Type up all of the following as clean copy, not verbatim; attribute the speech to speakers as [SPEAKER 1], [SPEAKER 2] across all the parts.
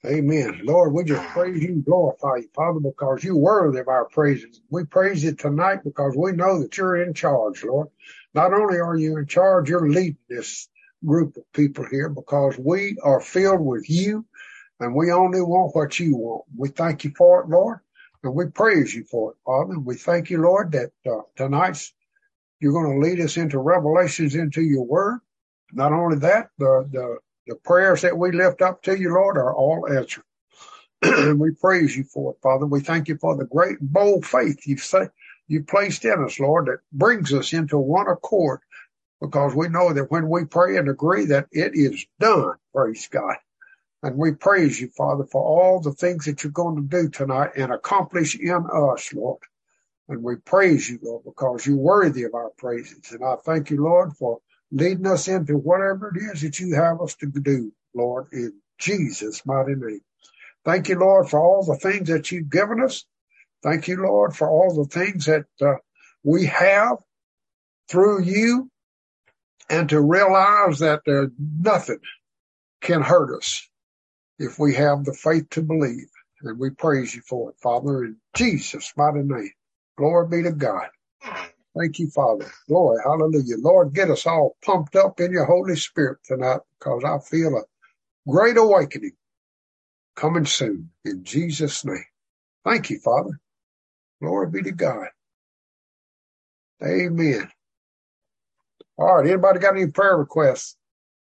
[SPEAKER 1] Amen. Lord, we just praise you and glorify you, Father, because you're worthy of our praises. We praise you tonight because we know that you're in charge, Lord. Not only are you in charge, you're leading this group of people here because we are filled with you and we only want what you want. We thank you for it, Lord, and we praise you for it, Father. And we thank you, Lord, that tonight you're going to lead us into revelations into your word. Not only that, the prayers that we lift up to you, Lord, are all answered. And we praise you for it, Father. We thank you for the great bold faith you placed in us, Lord, that brings us into one accord, because we know that when we pray and agree that it is done, praise God. And we praise you, Father, for all the things that you're going to do tonight and accomplish in us, Lord. And we praise you, Lord, because you're worthy of our praises. And I thank you, Lord, for leading us into whatever it is that you have us to do, Lord, in Jesus' mighty name. Thank you, Lord, for all the things that you've given us. Thank you, Lord, for all the things that we have through you, and to realize that nothing can hurt us if we have the faith to believe. And we praise you for it, Father, in Jesus' mighty name. Glory be to God. Thank you, Father. Glory, hallelujah. Lord, get us all pumped up in your Holy Spirit tonight, because I feel a great awakening coming soon, in Jesus' name. Thank you, Father. Glory be to God. Amen. All right, anybody got any prayer requests?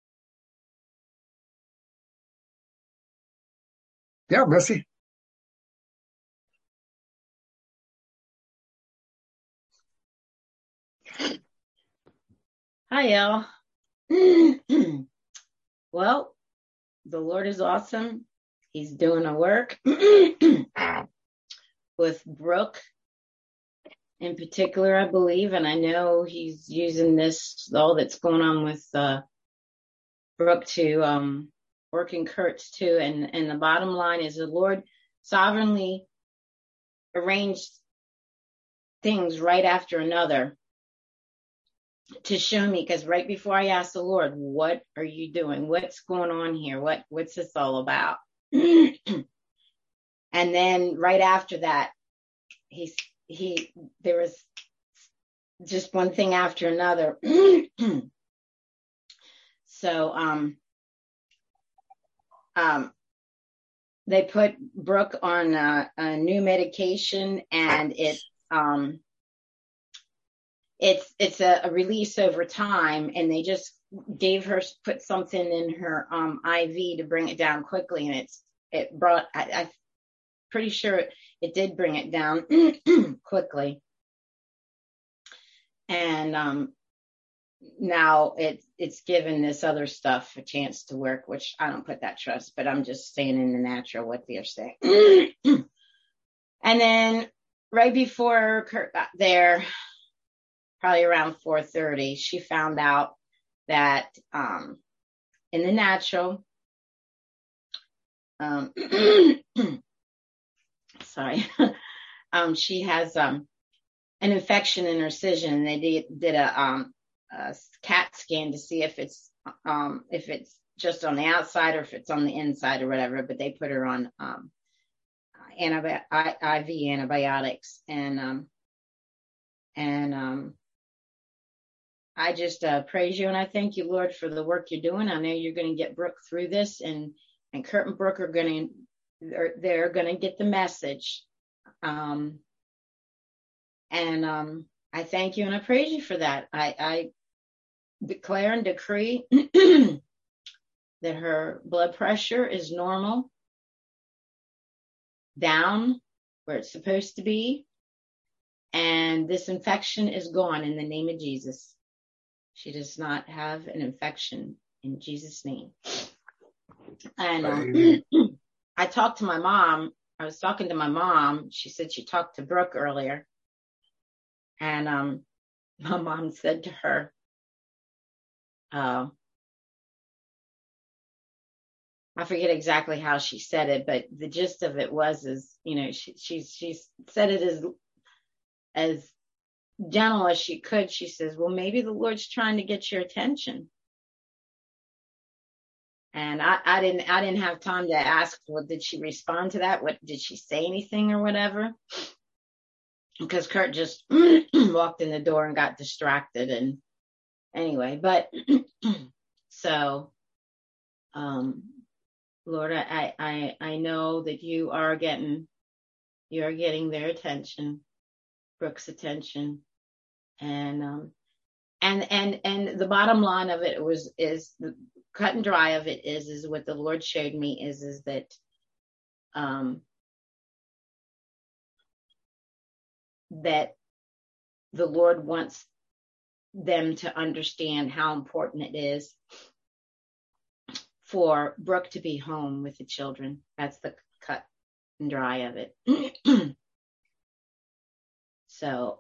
[SPEAKER 1] Yeah, Missy.
[SPEAKER 2] Hi, Al. Well, the Lord is awesome. He's doing a work with Brooke in particular, I believe, and I know he's using this, all that's going on with Brooke to work in Kurtz too. And the bottom line is the Lord sovereignly arranged things right after another to show me, because right before I asked the Lord, what are you doing? What's going on here? What's this all about? And then right after that, there was just one thing after another. So they put Brooke on a new medication, and it's a release over time, and they just put something in her IV to bring it down quickly, and it brought, I'm pretty sure it did bring it down quickly. And now it's given this other stuff a chance to work, which I don't put that trust, but I'm just saying in the natural what they're saying. And then right before Kurt got there, probably around 4:30, she found out that in the natural, sorry, she has an infection in her incision, and they did a CAT scan to see if it's just on the outside or if it's on the inside or whatever. But they put her on IV antibiotics, and I just praise you, and I thank you, Lord, for the work you're doing. I know you're going to get Brooke through this, and Kurt and Brooke are they're going to get the message. I thank you and I praise you for that. I declare and decree that her blood pressure is normal, down where it's supposed to be, and this infection is gone in the name of Jesus. She does not have an infection in Jesus' name. And I talked to my mom. I was talking to my mom. She said she talked to Brooke earlier. And my mom said to her, I forget exactly how she said it, but the gist of it is, she said it as gentle as she could. She says, well, maybe the Lord's trying to get your attention. And I didn't have time to ask, well, did she respond to that? What did she say anything or whatever? Because Kurt just walked in the door and got distracted. And anyway, but so, Lord, I know that you are getting their attention, Brooke's attention, and the bottom line of it is the cut and dry of it is what the Lord showed me is that that the Lord wants them to understand how important it is for Brooke to be home with the children. That's the cut and dry of it. So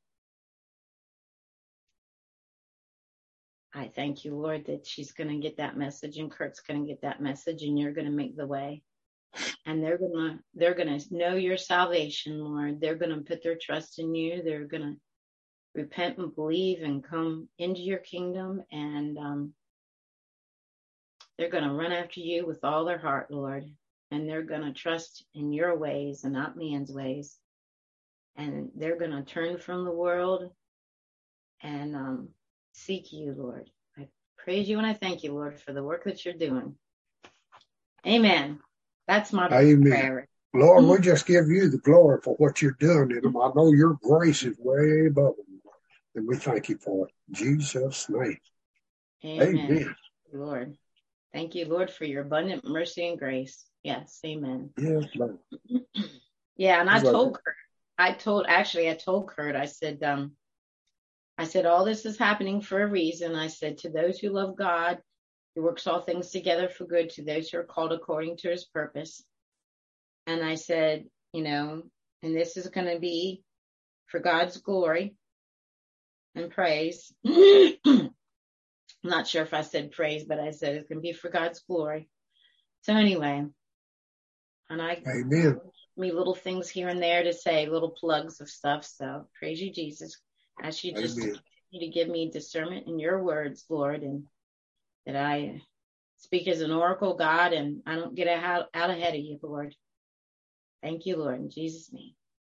[SPEAKER 2] I thank you, Lord, that she's going to get that message and Kurt's going to get that message, and you're going to make the way. And they're going to know your salvation, Lord. They're going to put their trust in you. They're going to repent and believe and come into your kingdom. And they're going to run after you with all their heart, Lord. And they're going to trust in your ways and not man's ways. And they're going to turn from the world and seek you, Lord. I praise you and I thank you, Lord, for the work that you're doing. Amen. That's my prayer.
[SPEAKER 1] Lord, we just give you the glory for what you're doing in them. I know your grace is way above them, and we thank you for it. In Jesus' name. Amen.
[SPEAKER 2] Lord. Thank you, Lord, for your abundant mercy and grace. Yes, amen.
[SPEAKER 1] Yes, Lord.
[SPEAKER 2] Yeah, and I told Kurt, I told Kurt, I said, all this is happening for a reason. I said, to those who love God, he works all things together for good to those who are called according to his purpose. And I said, and this is going to be for God's glory and praise. I'm not sure if I said praise, but I said it's going to be for God's glory. So anyway, and
[SPEAKER 1] Amen.
[SPEAKER 2] Me little things here and there to say, little plugs of stuff. So praise you, Jesus, as you just continue to give me discernment in your words, Lord, and that I speak as an oracle, God, and I don't get out ahead of you, Lord. Thank you, Lord, in Jesus' name.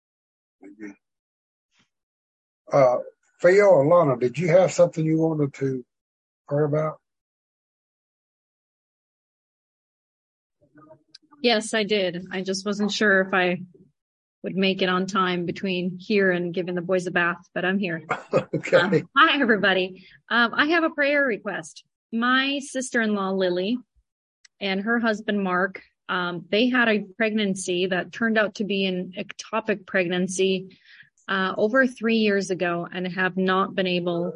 [SPEAKER 1] Amen. Phil or Lana, did you have something you wanted to pray about?
[SPEAKER 3] Yes, I did. I just wasn't sure if I would make it on time between here and giving the boys a bath, but I'm here.
[SPEAKER 1] Okay.
[SPEAKER 3] Hi, everybody. I have a prayer request. My sister-in-law, Lily, and her husband, Mark, they had a pregnancy that turned out to be an ectopic pregnancy over 3 years ago and have not been able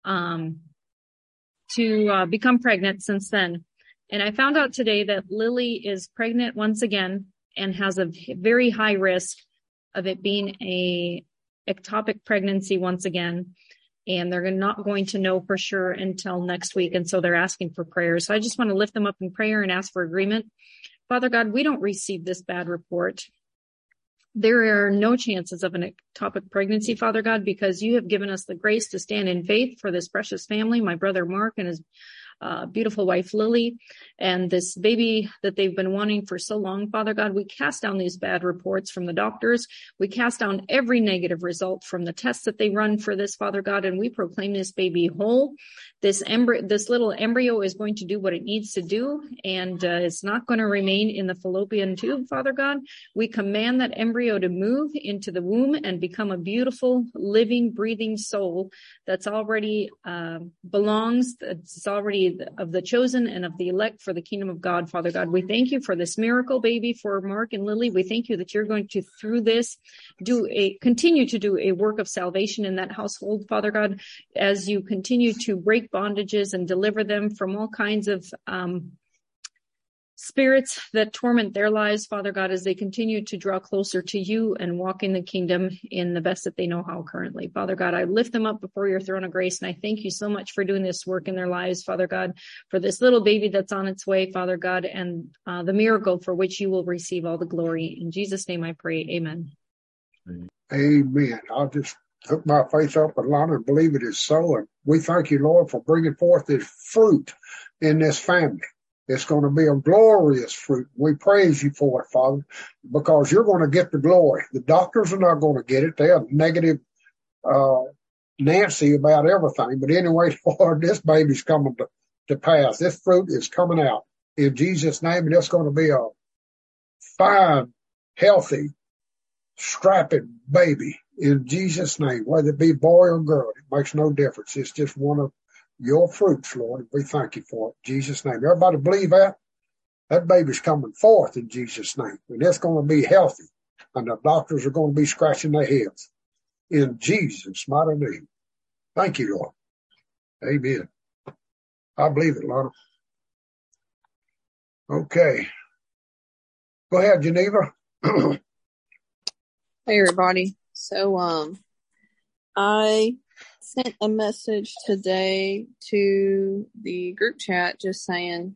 [SPEAKER 3] to become pregnant since then. And I found out today that Lily is pregnant once again and has a very high risk of it being a ectopic pregnancy once again. And they're not going to know for sure until next week. And so they're asking for prayer. So I just want to lift them up in prayer and ask for agreement. Father God, we don't receive this bad report. There are no chances of an ectopic pregnancy, Father God, because you have given us the grace to stand in faith for this precious family, my brother Mark and his beautiful wife Lily, and this baby that they've been wanting for so long. Father God, we cast down these bad reports from the doctors. We cast down every negative result from the tests that they run for this, Father God, and we proclaim this baby whole. This little embryo is going to do what it needs to do, and it's not going to remain in the fallopian tube, Father God. We command that embryo to move into the womb and become a beautiful, living, breathing soul that's already belongs, that's already of the chosen and of the elect for the kingdom of God, Father God. We thank you for this miracle baby for Mark and Lily. We thank you that you're going to, through this, continue to do a work of salvation in that household, Father God, as you continue to break bondages and deliver them from all kinds of spirits that torment their lives, Father God, as they continue to draw closer to you and walk in the kingdom in the best that they know how currently. Father God, I lift them up before your throne of grace, and I thank you so much for doing this work in their lives, Father God, for this little baby that's on its way, Father God, and the miracle for which you will receive all the glory. In Jesus' name I pray, amen.
[SPEAKER 1] Amen. I'll just hook my faith up with Lana and believe it is so. And we thank you, Lord, for bringing forth this fruit in this family. It's going to be a glorious fruit. We praise you for it, Father, because you're going to get the glory. The doctors are not going to get it. They are negative Nancy about everything. But anyway, Lord, this baby's coming to pass. This fruit is coming out in Jesus' name, and it's going to be a fine, healthy, strapping baby in Jesus' name, whether it be boy or girl. It makes no difference. It's just one of your fruits, Lord. We thank you for it in Jesus' name. Everybody believe that? That baby's coming forth in Jesus' name, and it's going to be healthy, and the doctors are going to be scratching their heads in Jesus' mighty name. Thank you, Lord. Amen. I believe it, Lord. Okay. Go ahead, Geneva.
[SPEAKER 4] Hey, everybody. So, I sent a message today to the group chat just saying,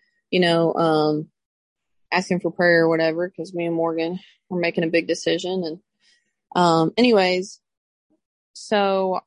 [SPEAKER 4] asking for prayer or whatever, because me and Morgan were making a big decision. And, anyways, so,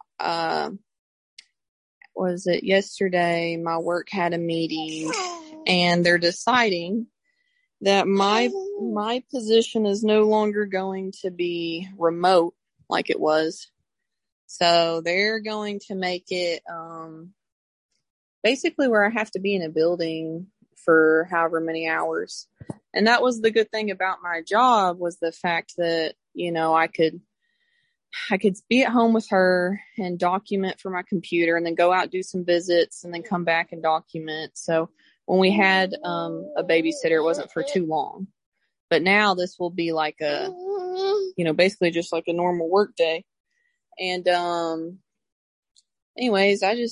[SPEAKER 4] was it yesterday? My work had a meeting and they're deciding that my position is no longer going to be remote like it was. So they're going to make it basically where I have to be in a building for however many hours. And that was the good thing about my job, was the fact that, I could be at home with her and document for my computer and then go out, do some visits, and then come back and document. So when we had a babysitter, it wasn't for too long. But now this will be like basically just like a normal work day. And anyways, I'm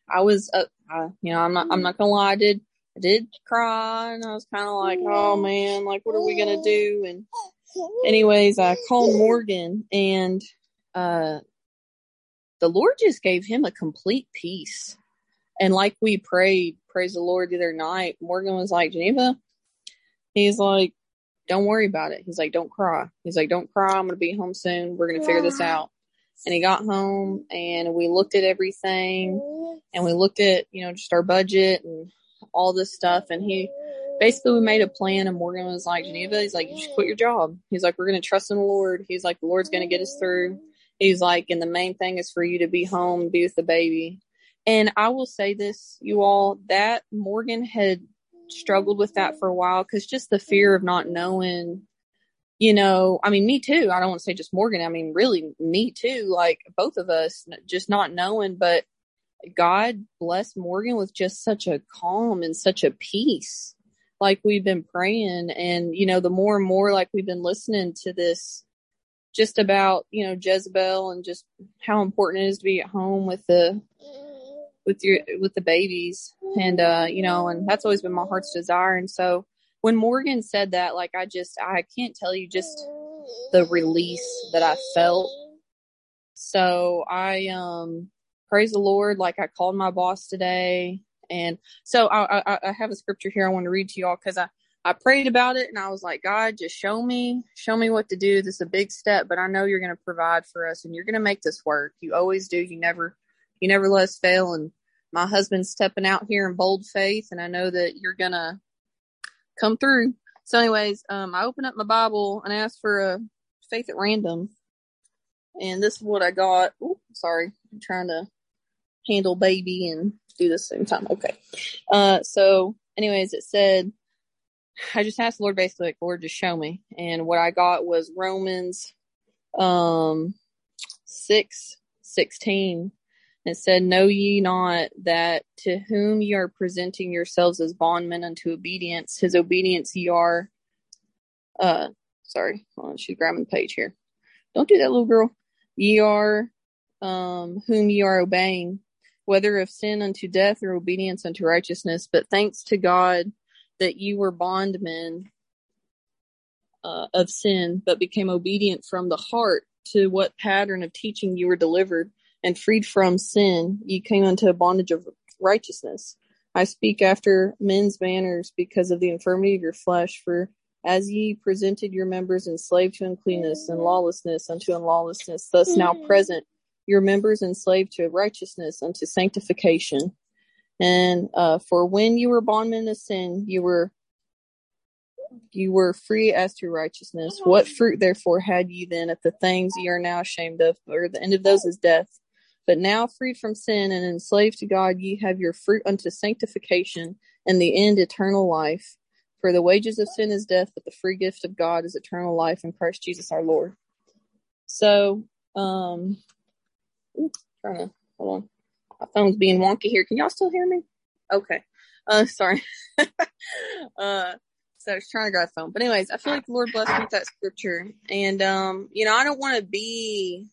[SPEAKER 4] not gonna lie, I did cry, and I was kind of like, oh man, like what are we gonna do? And anyways, I called Morgan, and the Lord just gave him a complete peace. And like we prayed, praise the Lord, the other night, Morgan was like, Geneva, he's like, don't worry about it. He's like, don't cry. He's like, don't cry. I'm going to be home soon. We're going to figure this out. And he got home, and we looked at everything, and we looked at, just our budget and all this stuff. And we made a plan, and Morgan was like, Geneva, he's like, you should quit your job. He's like, we're going to trust in the Lord. He's like, the Lord's going to get us through. He's like, and the main thing is for you to be home and be with the baby. And I will say this, you all, that Morgan had struggled with that for a while, because just the fear of not knowing, me too. I don't want to say just Morgan. Really me too. Like both of us, just not knowing. But God bless Morgan with just such a calm and such a peace. Like we've been praying, and, the more and more like we've been listening to this, just about, Jezebel, and just how important it is to be at home with the babies. And, and that's always been my heart's desire. And so when Morgan said that, like, I can't tell you just the release that I felt. So I, praise the Lord. Like, I called my boss today. And so I have a scripture here I want to read to y'all, because I prayed about it, and I was like, God, just show me what to do. This is a big step, but I know you're going to provide for us, and you're going to make this work. You always do. You never let us fail. And my husband's stepping out here in bold faith, and I know that you're going to come through. So anyways, I opened up my Bible and asked for a faith at random. And this is what I got. Ooh, sorry. I'm trying to handle baby and do this at the same time. Okay. So anyways, it said, I just asked the Lord basically, like, Lord, just show me. And what I got was Romans 6:16. It said, know ye not that to whom ye are presenting yourselves as bondmen unto obedience, his obedience ye are, sorry, hold on, she's grabbing the page here. Don't do that, little girl. Ye are, whom ye are obeying, whether of sin unto death or obedience unto righteousness. But thanks to God that you were bondmen of sin, but became obedient from the heart to what pattern of teaching you were delivered, and freed from sin, ye came unto a bondage of righteousness. I speak after men's manners because of the infirmity of your flesh, for as ye presented your members enslaved to uncleanness and lawlessness unto unlawlessness, thus now present your members enslaved to righteousness unto sanctification. And for when you were bondmen of sin, you were free as to righteousness. What fruit therefore had ye then of the things ye are now ashamed of? Or the end of those is death. But now freed from sin and enslaved to God, ye have your fruit unto sanctification, and the end eternal life. For the wages of sin is death, but the free gift of God is eternal life in Christ Jesus our Lord. So, hold on. My phone's being wonky here. Can y'all still hear me? Okay. Sorry. So I was trying to grab the phone. But anyways, I feel like the Lord blessed me with that scripture. And, I don't want to be,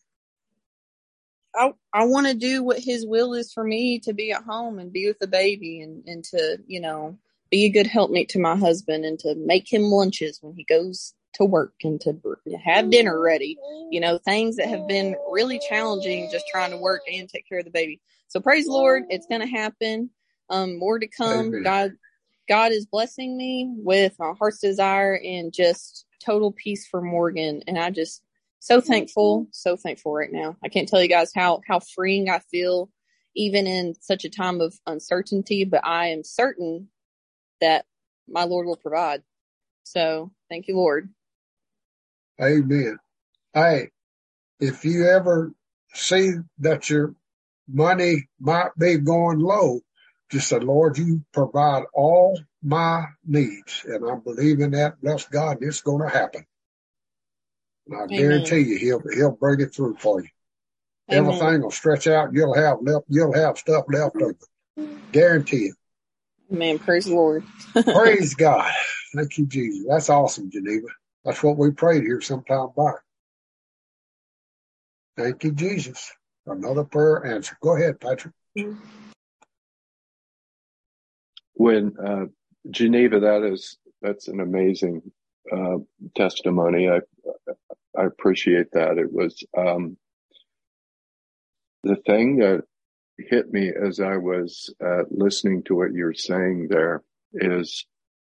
[SPEAKER 4] I want to do what his will is for me, to be at home and be with the baby and to, be a good helpmate to my husband and to make him lunches when he goes to work and to have dinner ready, things that have been really challenging, just trying to work and take care of the baby. So praise the Lord. It's going to happen. More to come.
[SPEAKER 1] Amen.
[SPEAKER 4] God is blessing me with my heart's desire and just total peace for Morgan. And I just so thankful right now. I can't tell you guys how freeing I feel, even in such a time of uncertainty, but I am certain that my Lord will provide. So thank you, Lord.
[SPEAKER 1] Amen. Hey, if you ever see that your money might be going low, just say, Lord, you provide all my needs. And I believe in that. Bless God, it's going to happen. And I guarantee you, he'll bring it through for you.
[SPEAKER 4] Amen.
[SPEAKER 1] Everything will stretch out. You'll have stuff left over. Guarantee it.
[SPEAKER 4] Amen. Praise the Lord.
[SPEAKER 1] Praise God. Thank you, Jesus. That's awesome, Geneva. That's what we prayed here sometime back. Thank you, Jesus. Another prayer answered. Go ahead, Patrick.
[SPEAKER 5] When Geneva, that's an amazing testimony. I appreciate that. It was the thing that hit me as I was listening to what you're saying there is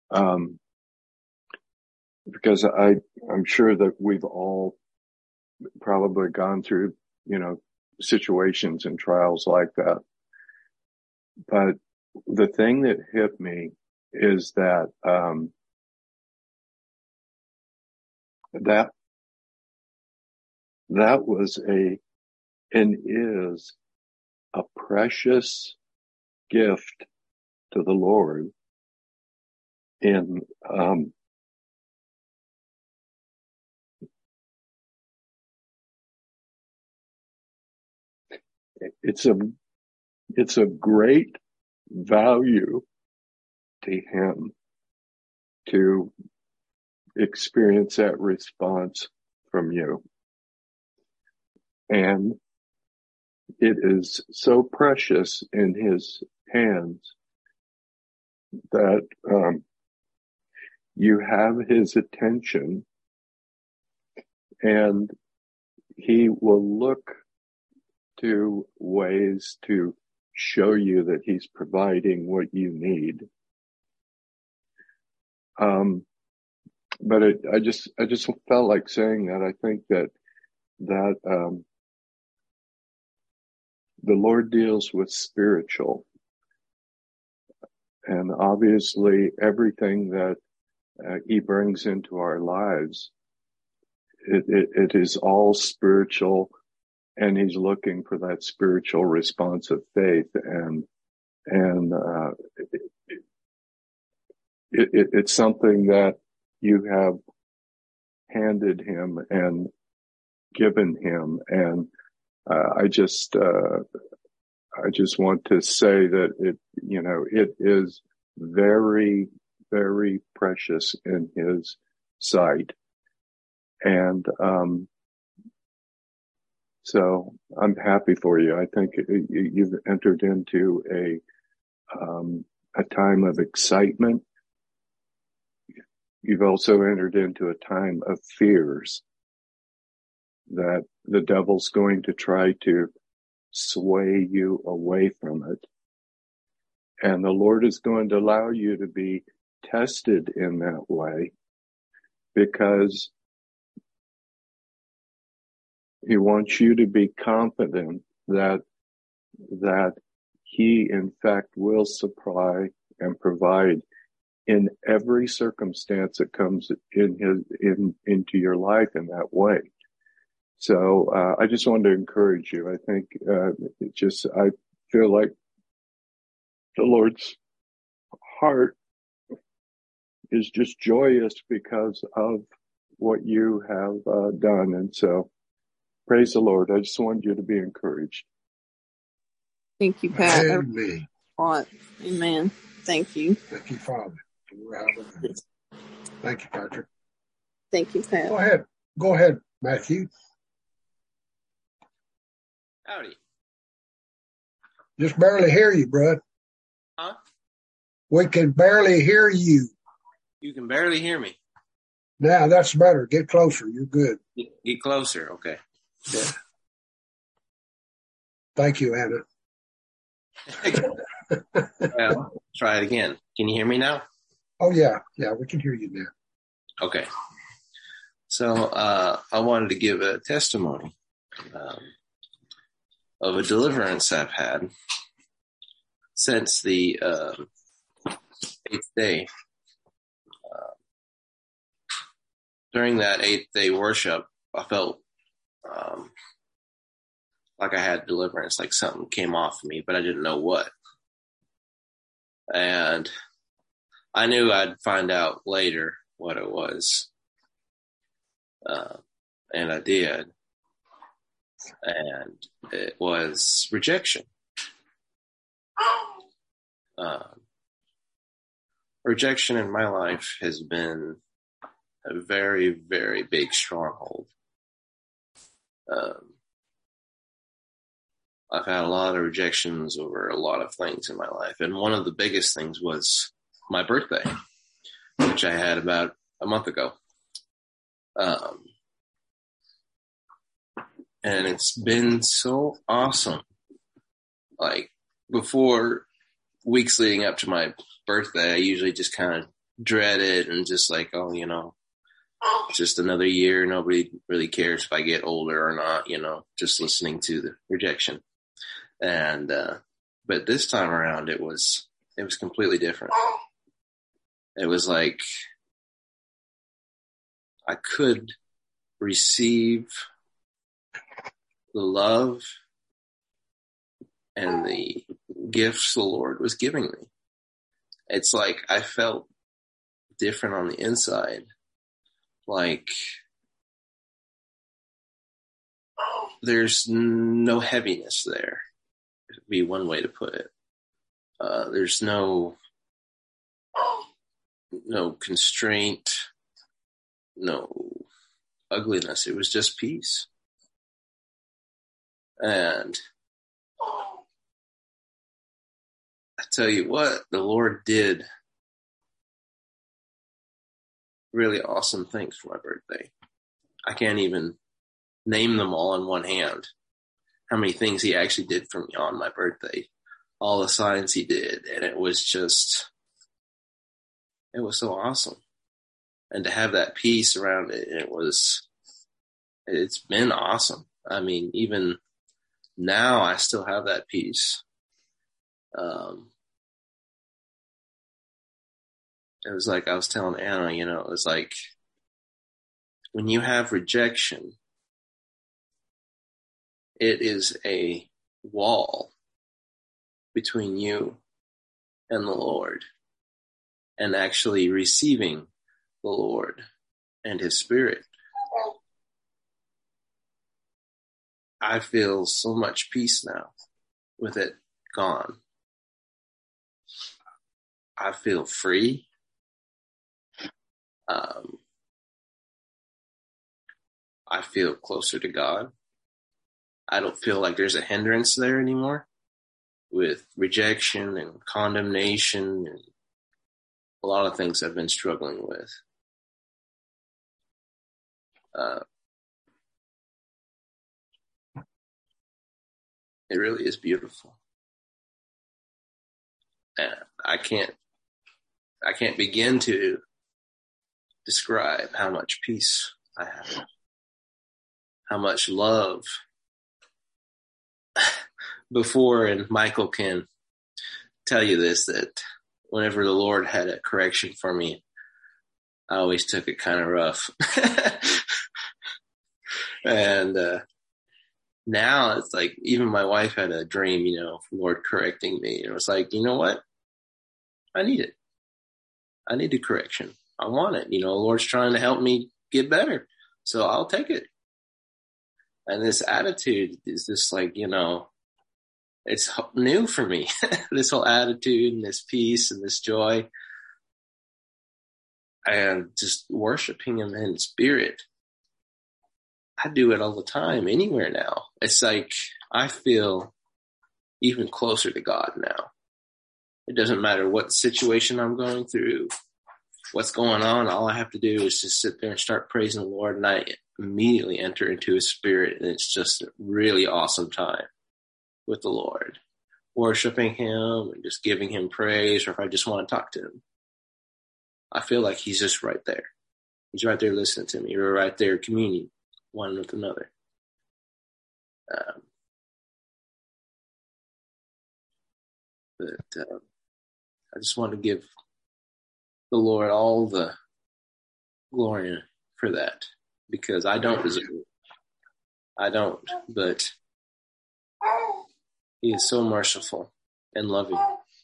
[SPEAKER 5] because I'm sure that we've all probably gone through situations and trials like that, but the thing that hit me is that that was and is a precious gift to the Lord. And it's a great value to him to experience that response from you. And it is so precious in his hands that you have his attention, and he will look to ways to show you that he's providing what you need. But I just felt like saying that. I think that the Lord deals with spiritual, and obviously everything that he brings into our lives, it is all spiritual, and he's looking for that spiritual response of faith, and it's something that you have handed him and given him, and I just want to say that it is very, very precious in his sight. And so I'm happy for you. I think you've entered into a time of excitement. You've also entered into a time of fears that the devil's going to try to sway you away from it. And the Lord is going to allow you to be tested in that way, because he wants you to be confident that he in fact will supply and provide in every circumstance that comes into your life in that way. So I just wanted to encourage you. I think I feel like the Lord's heart is just joyous because of what you have done. And so praise the Lord. I just wanted you to be encouraged.
[SPEAKER 4] Thank you, Pat.
[SPEAKER 1] Amen.
[SPEAKER 4] Amen. Thank you.
[SPEAKER 1] Thank you, Father. Thank you, Patrick.
[SPEAKER 4] Thank you, Pat.
[SPEAKER 1] Go ahead, Matthew.
[SPEAKER 6] Howdy.
[SPEAKER 1] Just barely hear you, bud.
[SPEAKER 6] Huh?
[SPEAKER 1] We can barely hear you.
[SPEAKER 6] You can barely hear me.
[SPEAKER 1] Now that's better. Get closer. You're good.
[SPEAKER 6] Get closer. Okay.
[SPEAKER 1] Yeah. Thank you, Anna.
[SPEAKER 6] Well, try it again. Can you hear me now?
[SPEAKER 1] Oh, yeah. Yeah, we can hear you now.
[SPEAKER 6] Okay. So I wanted to give a testimony of a deliverance I've had since the 8th day. During that 8th day worship, I felt like I had deliverance, like something came off of me, but I didn't know what. And I knew I'd find out later what it was. And I did. And it was rejection. Rejection in my life has been a very, very big stronghold. I've had a lot of rejections over a lot of things in my life. And one of the biggest things was my birthday, which I had about a month ago. And it's been so awesome. Like before, weeks leading up to my birthday, I usually just kind of dread it and just like, oh, you know, just another year. Nobody really cares if I get older or not, you know, just listening to the rejection. And, but this time around, it was completely different. It was like I could receive the love and the gifts the Lord was giving me. It's like I felt different on the inside. Like there's no heaviness there, would be one way to put it. There's no constraint, no ugliness. It was just peace. And I tell you what, the Lord did really awesome things for my birthday. I can't even name them all in one hand. How many things he actually did for me on my birthday. All the signs he did. And it was so awesome. And to have that peace around it, it's been awesome. I mean, even now I still have that peace. It was like I was telling Anna, you know, it was like when you have rejection, it is a wall between you and the Lord and actually receiving the Lord and His Spirit. I feel so much peace now with it gone. I feel free. I feel closer to God. I don't feel like there's a hindrance there anymore with rejection and condemnation and a lot of things I've been struggling with. It really is beautiful. And I can't begin to describe how much peace I have, how much love before, and Michael can tell you this, that whenever the Lord had a correction for me, I always took it kind of rough. And now it's like, even my wife had a dream, Lord correcting me. And it was like, you know what? I need it. I need the correction. I want it. The Lord's trying to help me get better. So I'll take it. And this attitude is just like, it's new for me. This whole attitude and this peace and this joy and just worshiping him in spirit. I do it all the time, anywhere now. It's like I feel even closer to God now. It doesn't matter what situation I'm going through, what's going on. All I have to do is just sit there and start praising the Lord, and I immediately enter into his spirit, and it's just a really awesome time with the Lord, worshiping him and just giving him praise, or if I just want to talk to him. I feel like he's just right there. He's right there listening to me. We're right there communing one with another. I just want to give the Lord all the glory for that, because I don't deserve it. I don't, but he is so merciful and loving.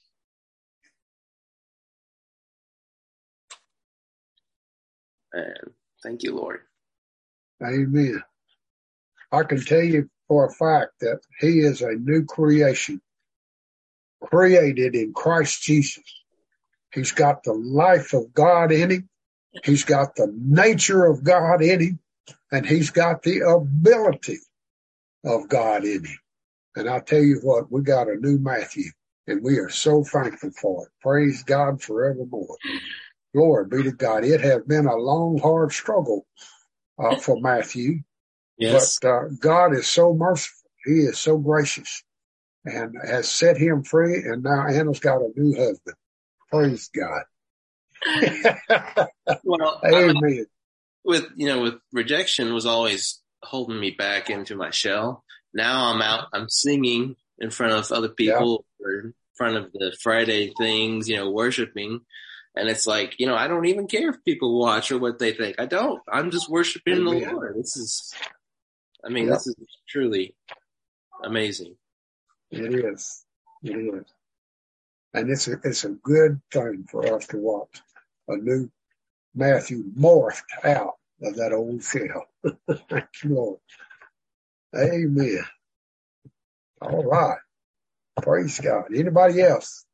[SPEAKER 6] And thank you, Lord.
[SPEAKER 1] Amen. I can tell you for a fact that he is a new creation, created in Christ Jesus. He's got the life of God in him. He's got the nature of God in him. And he's got the ability of God in him. And I tell you what, we got a new Matthew, and we are so thankful for it. Praise God forevermore. Glory be to God. It has been a long, hard struggle for Matthew.
[SPEAKER 6] Yes.
[SPEAKER 1] But God is so merciful. He is so gracious and has set him free. And now Anna's got a new husband. Praise God.
[SPEAKER 6] Well,
[SPEAKER 1] amen.
[SPEAKER 6] With rejection was always holding me back into my shell. Now I'm out, I'm singing in front of other people, or in front of the Friday things, worshiping. And it's like, I don't even care if people watch or what they think. I don't. I'm just worshiping the Lord. This is truly amazing.
[SPEAKER 1] It is. It is. And it's a good thing for us to watch a new Matthew morphed out of that old shell. Thank you, Lord. Amen. All right. Praise God. Anybody else?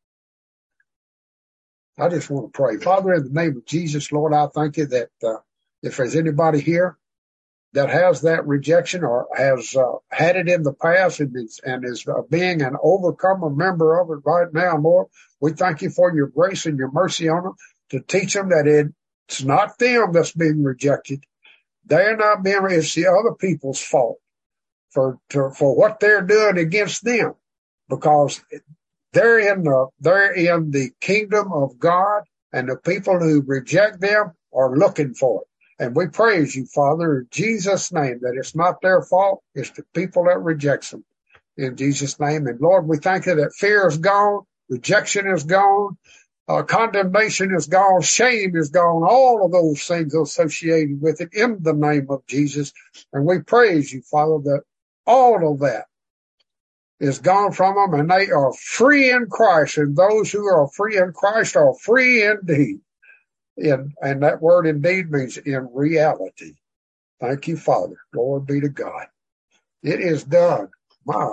[SPEAKER 1] I just want to pray. Father, in the name of Jesus, Lord, I thank you that if there's anybody here that has that rejection or has had it in the past and is being an overcomer member of it right now, Lord, we thank you for your grace and your mercy on them to teach them that it's not them that's being rejected. They're not being, it's the other people's fault for what they're doing against them, because they're in the kingdom of God, and the people who reject them are looking for it. And we praise you, Father, in Jesus' name, that it's not their fault. It's the people that rejects them, in Jesus' name. And Lord, we thank you that fear is gone, rejection is gone, condemnation is gone, shame is gone, all of those things associated with it, in the name of Jesus. And we praise you, Father, that all of that is gone from them, and they are free in Christ. And those who are free in Christ are free indeed. And that word indeed means in reality. Thank you, Father. Glory be to God. It is done. My.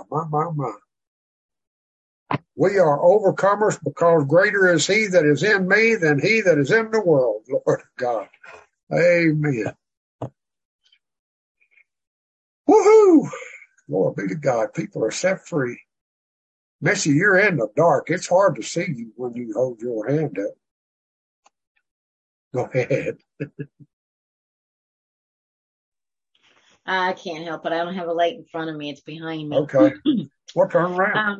[SPEAKER 1] We are overcomers, because greater is he that is in me than he that is in the world, Lord God. Amen. Woohoo! Lord be to God. People are set free. Missy, you're in the dark. It's hard to see you when you hold your hand up. Go ahead.
[SPEAKER 2] I can't help it. I don't have a light in front of me. It's behind me.
[SPEAKER 1] Okay. Well, turn around.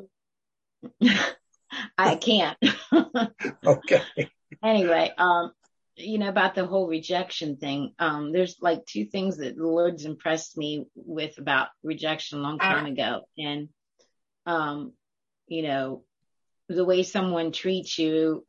[SPEAKER 2] I can't.
[SPEAKER 1] Okay.
[SPEAKER 2] Anyway, about the whole rejection thing. There's like two things that the Lord's impressed me with about rejection a long time ago. And, the way someone treats you,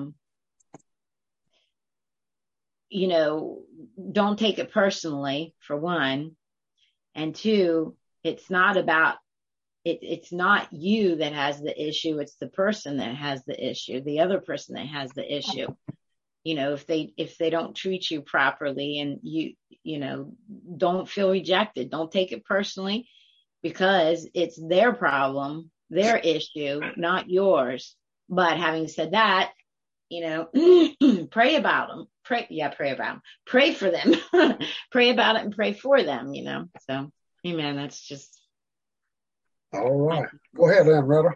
[SPEAKER 2] you know, don't take it personally, for one. And two, it's not about, it's not you that has the issue. It's the person that has the issue, the other person that has the issue. You know, if they don't treat you properly, and you know, don't feel rejected. Don't take it personally, because it's their problem, their issue, not yours. But having said that, you know, pray about them. Pray about them. Pray for them. Pray about it and pray for them, you know. So, amen. That's just.
[SPEAKER 1] All right. Go ahead, Amretta.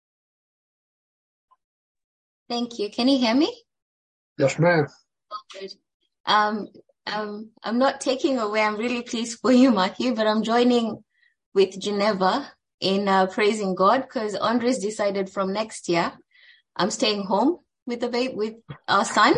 [SPEAKER 7] Thank you. Can you hear me?
[SPEAKER 1] Yes, ma'am.
[SPEAKER 7] Good. I'm not taking away. I'm really pleased for you, Matthew, but I'm joining with Geneva in praising God, because Andres decided from next year I'm staying home with the baby, with our son.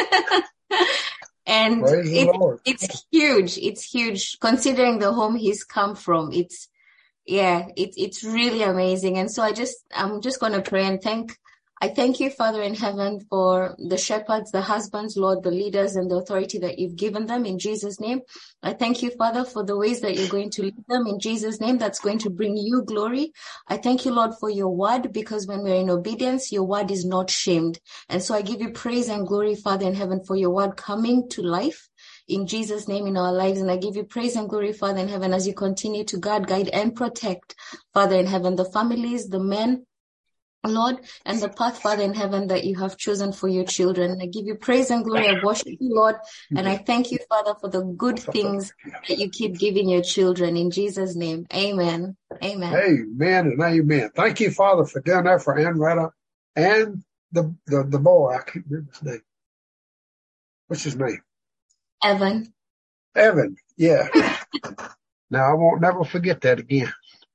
[SPEAKER 7] And it's huge. It's huge considering the home he's come from. It's really amazing. And so I'm just going to pray and I thank you, Father in heaven, for the shepherds, the husbands, Lord, the leaders and the authority that you've given them in Jesus' name. I thank you, Father, for the ways that you're going to lead them in Jesus' name. That's going to bring you glory. I thank you, Lord, for your word, because when we're in obedience, your word is not shamed. And so I give you praise and glory, Father in heaven, for your word coming to life in Jesus' name in our lives. And I give you praise and glory, Father in heaven, as you continue to guard, guide, and protect, Father in heaven, the families, the men, Lord, and the path, Father in heaven, that you have chosen for your children. I give you praise and glory. I worship you, Lord. And I thank you, Father, for the good things that you keep giving your children. In Jesus' name, amen. Amen.
[SPEAKER 1] Amen and amen. Thank you, Father, for doing that for Amretta and the boy. I can't remember his name. What's his name?
[SPEAKER 7] Evan.
[SPEAKER 1] Yeah. Now, I won't never forget that again.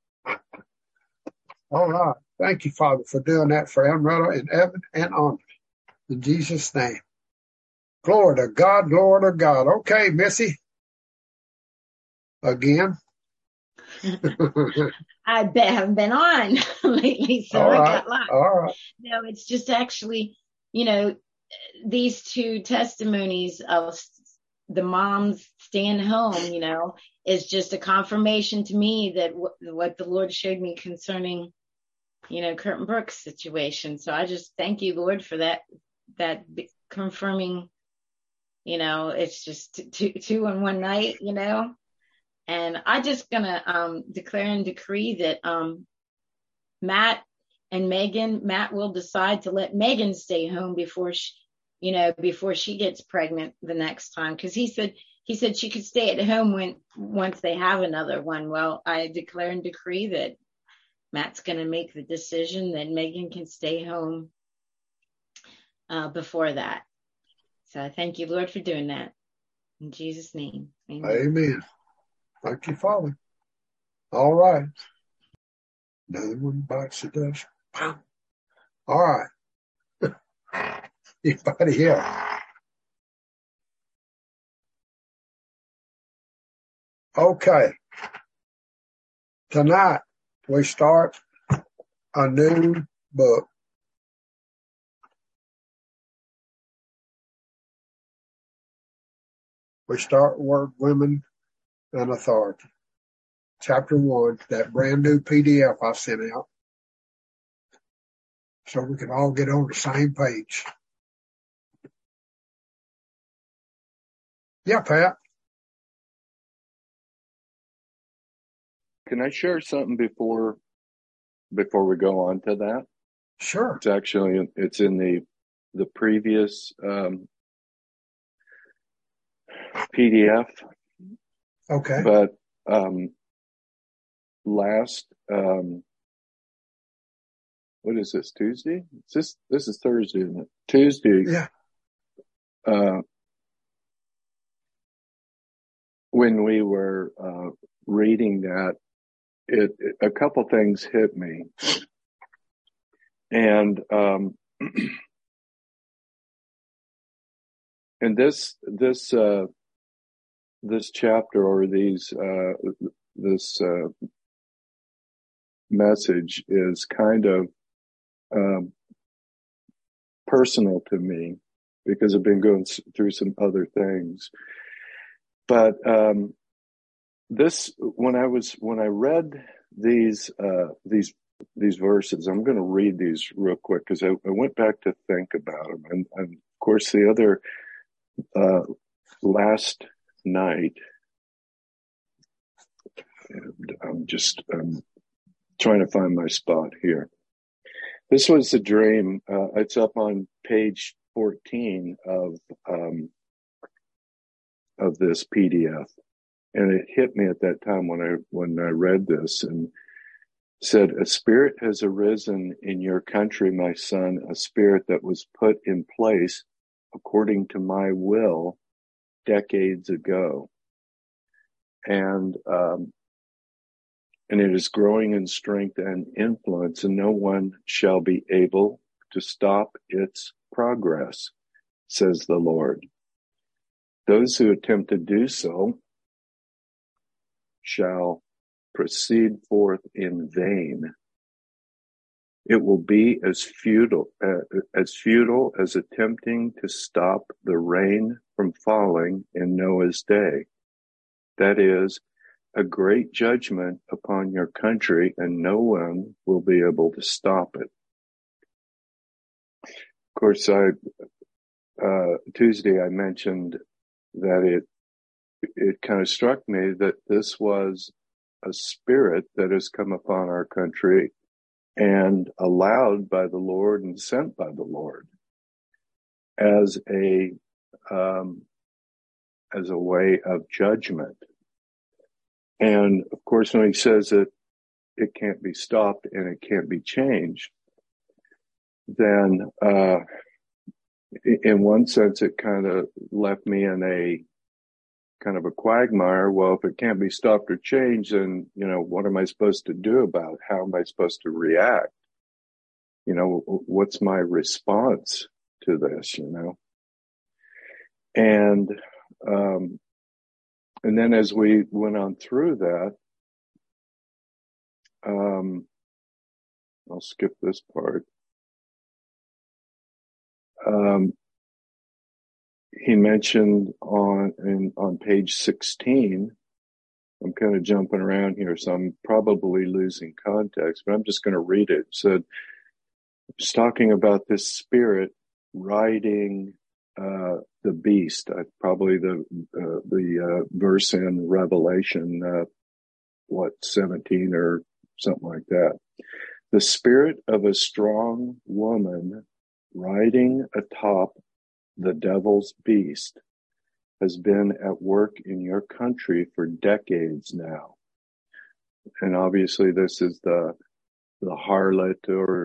[SPEAKER 1] All right. Thank you, Father, for doing that for Amretta and Evan and Andre. In Jesus' name. Glory to God, glory to God. Okay, Missy. Again.
[SPEAKER 2] I haven't been on lately, so I got lost.
[SPEAKER 1] All right.
[SPEAKER 2] No, it's just actually, you know, these two testimonies of the moms staying home, you know, is just a confirmation to me that what the Lord showed me concerning, you know, Curtin Brooks' situation. So I just thank you, Lord, for that confirming, you know, it's just two in one night, you know. And I just gonna declare and decree that Matt will decide to let Megan stay home before she gets pregnant the next time, because he said she could stay at home once they have another one. Well, I declare and decree that Matt's going to make the decision that Megan can stay home before that. So I thank you, Lord, for doing that. In Jesus' name. Amen.
[SPEAKER 1] Amen. Thank you, Father. All right. Another one bites the dust. All right. Anybody else? Okay. Tonight, we start a new book. We start Word, Women, and Authority. Chapter 1, that brand new PDF I sent out, so we can all get on the same page. Yeah, Pat.
[SPEAKER 5] Can I share something before we go on to that?
[SPEAKER 1] Sure.
[SPEAKER 5] It's in the previous PDF.
[SPEAKER 1] Okay.
[SPEAKER 5] But last what is this, Tuesday? This is Thursday, isn't it? Tuesday.
[SPEAKER 1] Yeah.
[SPEAKER 5] When we were reading that, a couple things hit me. And and this chapter, or this message is kind of personal to me because I've been going through some other things. But when I read these verses, I'm going to read these real quick because I went back to think about them, and of course the other last night, and I'm trying to find my spot here. This was a dream. It's up on page 14 of this PDF, and it hit me at that time when I read this, and said, "A spirit has arisen in your country, my son, a spirit that was put in place according to my will decades ago, and it is growing in strength and influence, and no one shall be able to stop its progress, says the Lord. Those who attempt to do so shall proceed forth in vain. It will be as futile as attempting to stop the rain from falling in Noah's day. That is a great judgment upon your country, and no one will be able to stop it." Of course, Tuesday I mentioned that it kind of struck me that this was a spirit that has come upon our country and allowed by the Lord and sent by the Lord as a way of judgment. And of course, when he says that it can't be stopped and it can't be changed, then in one sense, it kind of left me in a kind of a quagmire. Well, if it can't be stopped or changed, then, what am I supposed to do about it? How am I supposed to react? What's my response to this, And then as we went on through that, I'll skip this part. He mentioned on page 16, I'm kind of jumping around here, so I'm probably losing context, but I'm just going to read it. It said, it's talking about this spirit riding the beast, probably the verse in Revelation, 17 or something like that. The spirit of a strong woman riding atop the devil's beast has been at work in your country for decades now. And obviously this is the harlot,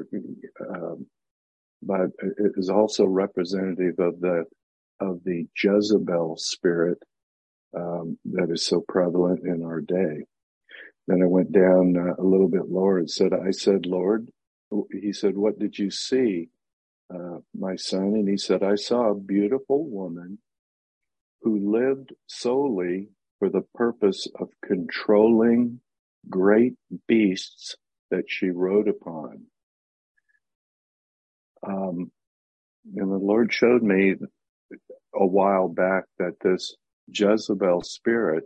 [SPEAKER 5] but it is also representative of the Jezebel spirit that is so prevalent in our day. Then I went down a little bit lower and said, Lord, he said, what did you see, my son? And he said, I saw a beautiful woman who lived solely for the purpose of controlling great beasts that she rode upon. And the Lord showed me a while back that this Jezebel spirit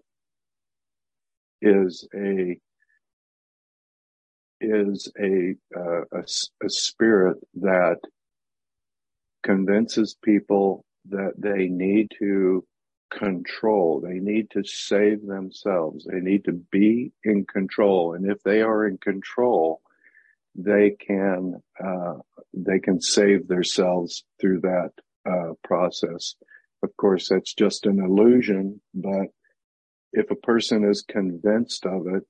[SPEAKER 5] is a spirit that convinces people that they need to control, they need to save themselves, they need to be in control, and if they are in control, they can save themselves through that process. Of course, that's just an illusion, but if a person is convinced of it,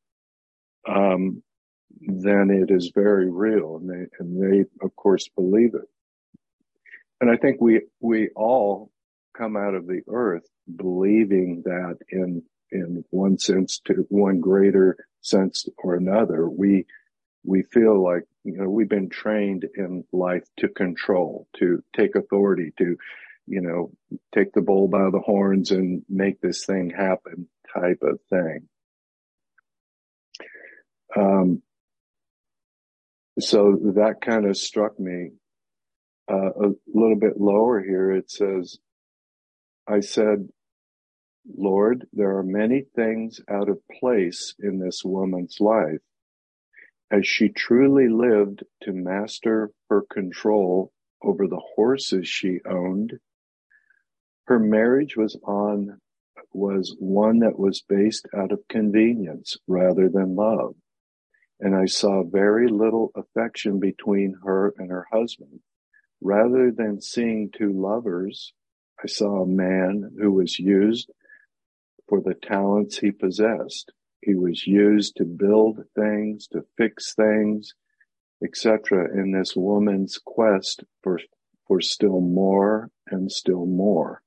[SPEAKER 5] then it is very real, and they of course believe it. And I think we all come out of the earth believing that in one sense, to one greater sense or another. We feel like, we've been trained in life to control, to take authority, to, take the bull by the horns and make this thing happen type of thing. So that kind of struck me. A little bit lower here, it says, I said, Lord, there are many things out of place in this woman's life. As she truly lived to master her control over the horses she owned, her marriage was one that was based out of convenience rather than love. And I saw very little affection between her and her husband. Rather than seeing two lovers, I saw a man who was used for the talents he possessed. He was used to build things, to fix things, etc. in this woman's quest for still more and still more.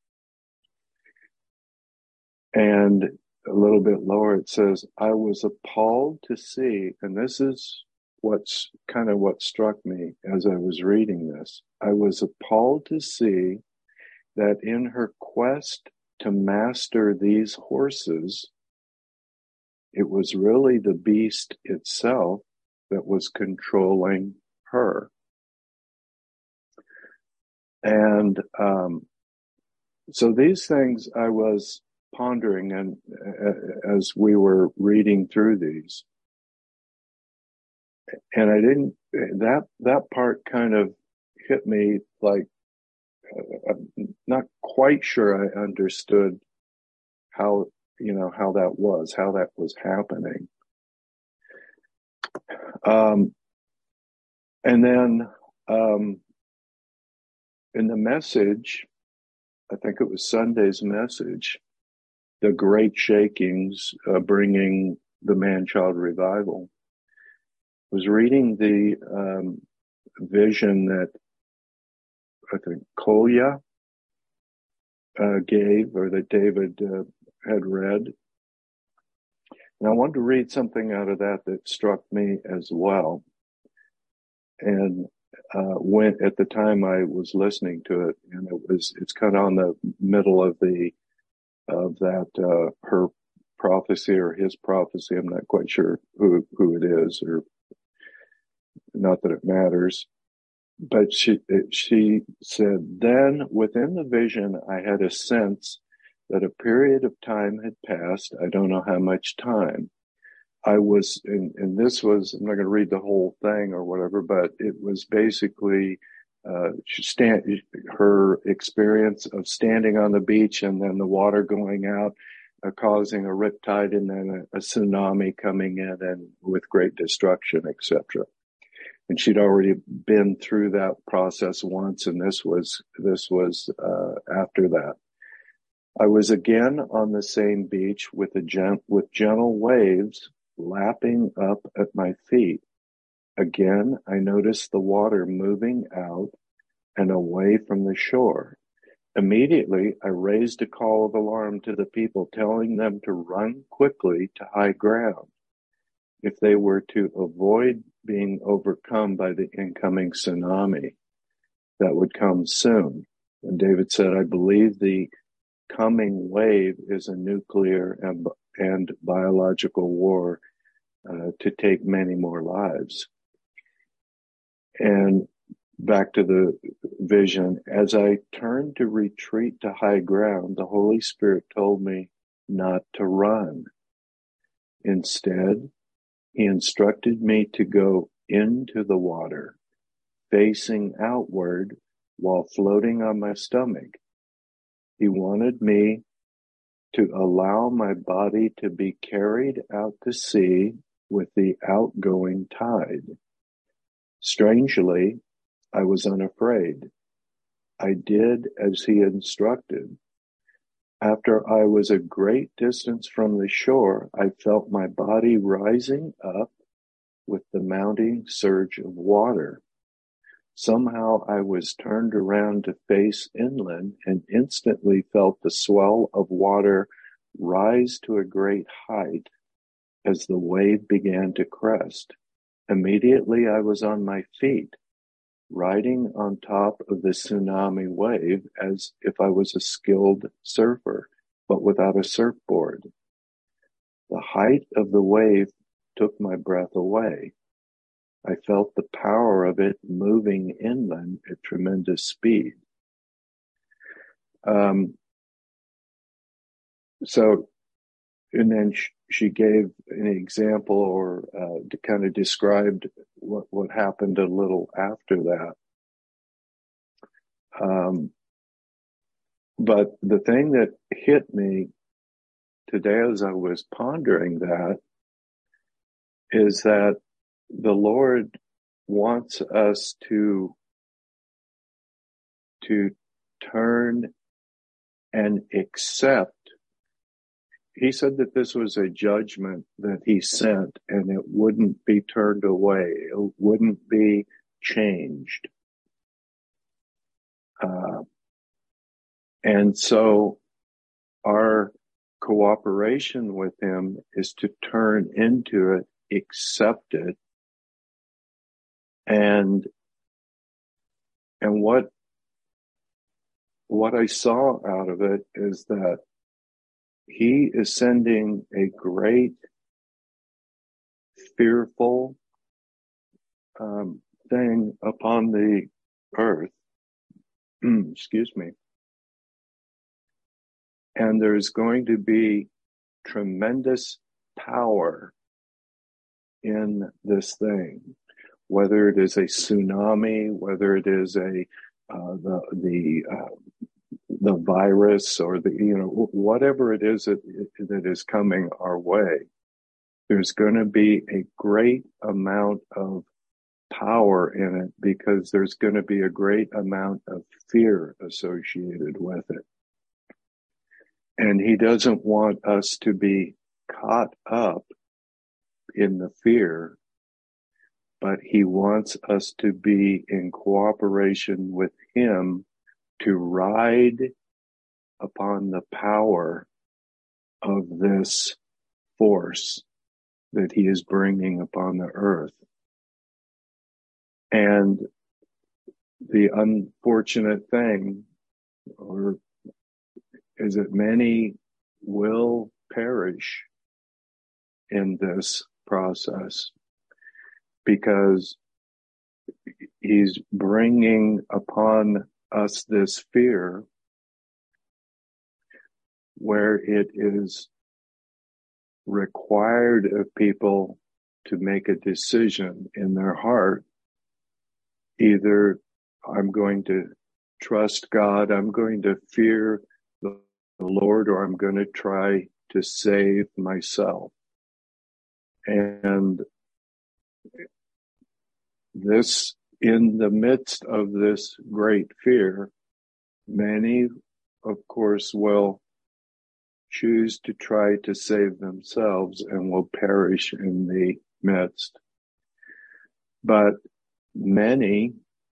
[SPEAKER 5] And a little bit lower it says, I was appalled to see, and this is what struck me as I was reading this. I was appalled to see that in her quest to master these horses, it was really the beast itself that was controlling her. And so these things I was pondering, and as we were reading through these, and I didn't, that part kind of hit me like, I'm not quite sure I understood how that was happening. And then in the message, I think it was Sunday's message, the great shakings bringing the man-child revival, was reading the vision that I think Kolya gave, or that David had read. And I wanted to read something out of that struck me as well. And when at the time I was listening to it, and it's kind of on the middle of that her prophecy or his prophecy. I'm not quite sure who it is, or not that it matters. But she said, then within the vision, I had a sense that a period of time had passed. I don't know how much time. I was, and this was, I'm not going to read the whole thing or whatever, but it was basically her experience of standing on the beach and then the water going out, causing a riptide, and then a tsunami coming in and with great destruction, etc. And she'd already been through that process once, and this was after that. I was again on the same beach with gentle waves lapping up at my feet. Again, I noticed the water moving out and away from the shore. Immediately, I raised a call of alarm to the people, telling them to run quickly to high ground if they were to avoid being overcome by the incoming tsunami that would come soon. And David said, I believe the coming wave is a nuclear and biological war to take many more lives. And back to the vision, as I turned to retreat to high ground, the Holy Spirit told me not to run. Instead, He instructed me to go into the water, facing outward while floating on my stomach. He wanted me to allow my body to be carried out to sea with the outgoing tide. Strangely, I was unafraid. I did as he instructed. After I was a great distance from the shore, I felt my body rising up with the mounting surge of water. Somehow I was turned around to face inland and instantly felt the swell of water rise to a great height as the wave began to crest. Immediately I was on my feet, riding on top of the tsunami wave as if I was a skilled surfer, but without a surfboard. The height of the wave took my breath away. I felt the power of it moving inland at tremendous speed. So, and then she gave an example or kind of described what happened a little after that. But the thing that hit me today as I was pondering that is that the Lord wants us to turn and accept. He said that this was a judgment that he sent and it wouldn't be turned away. It wouldn't be changed. And so our cooperation with him is to turn into it, accept it, and what I saw out of it is that he is sending a great, fearful thing upon the earth. Excuse me. And there's going to be tremendous power in this thing, whether it is a tsunami, whether it is the virus or whatever it is that is coming our way. There's going to be a great amount of power in it because there's going to be a great amount of fear associated with it. And he doesn't want us to be caught up in the fear, but he wants us to be in cooperation with him to ride upon the power of this force that he is bringing upon the earth. And the unfortunate thing, is that many will perish in this process because he's bringing upon us this fear where it is required of people to make a decision in their heart. Either I'm going to trust God, I'm going to fear the Lord, or I'm going to try to save myself. And this, in the midst of this great fear, many, of course, will choose to try to save themselves and will perish in the midst. But many,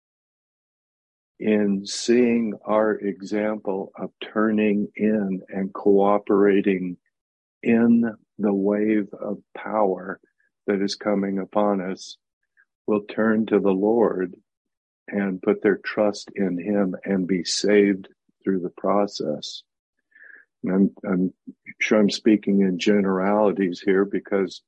[SPEAKER 5] in seeing our example of turning in and cooperating in the wave of power that is coming upon us, will turn to the Lord and put their trust in him and be saved through the process. And I'm sure I'm speaking in generalities here because,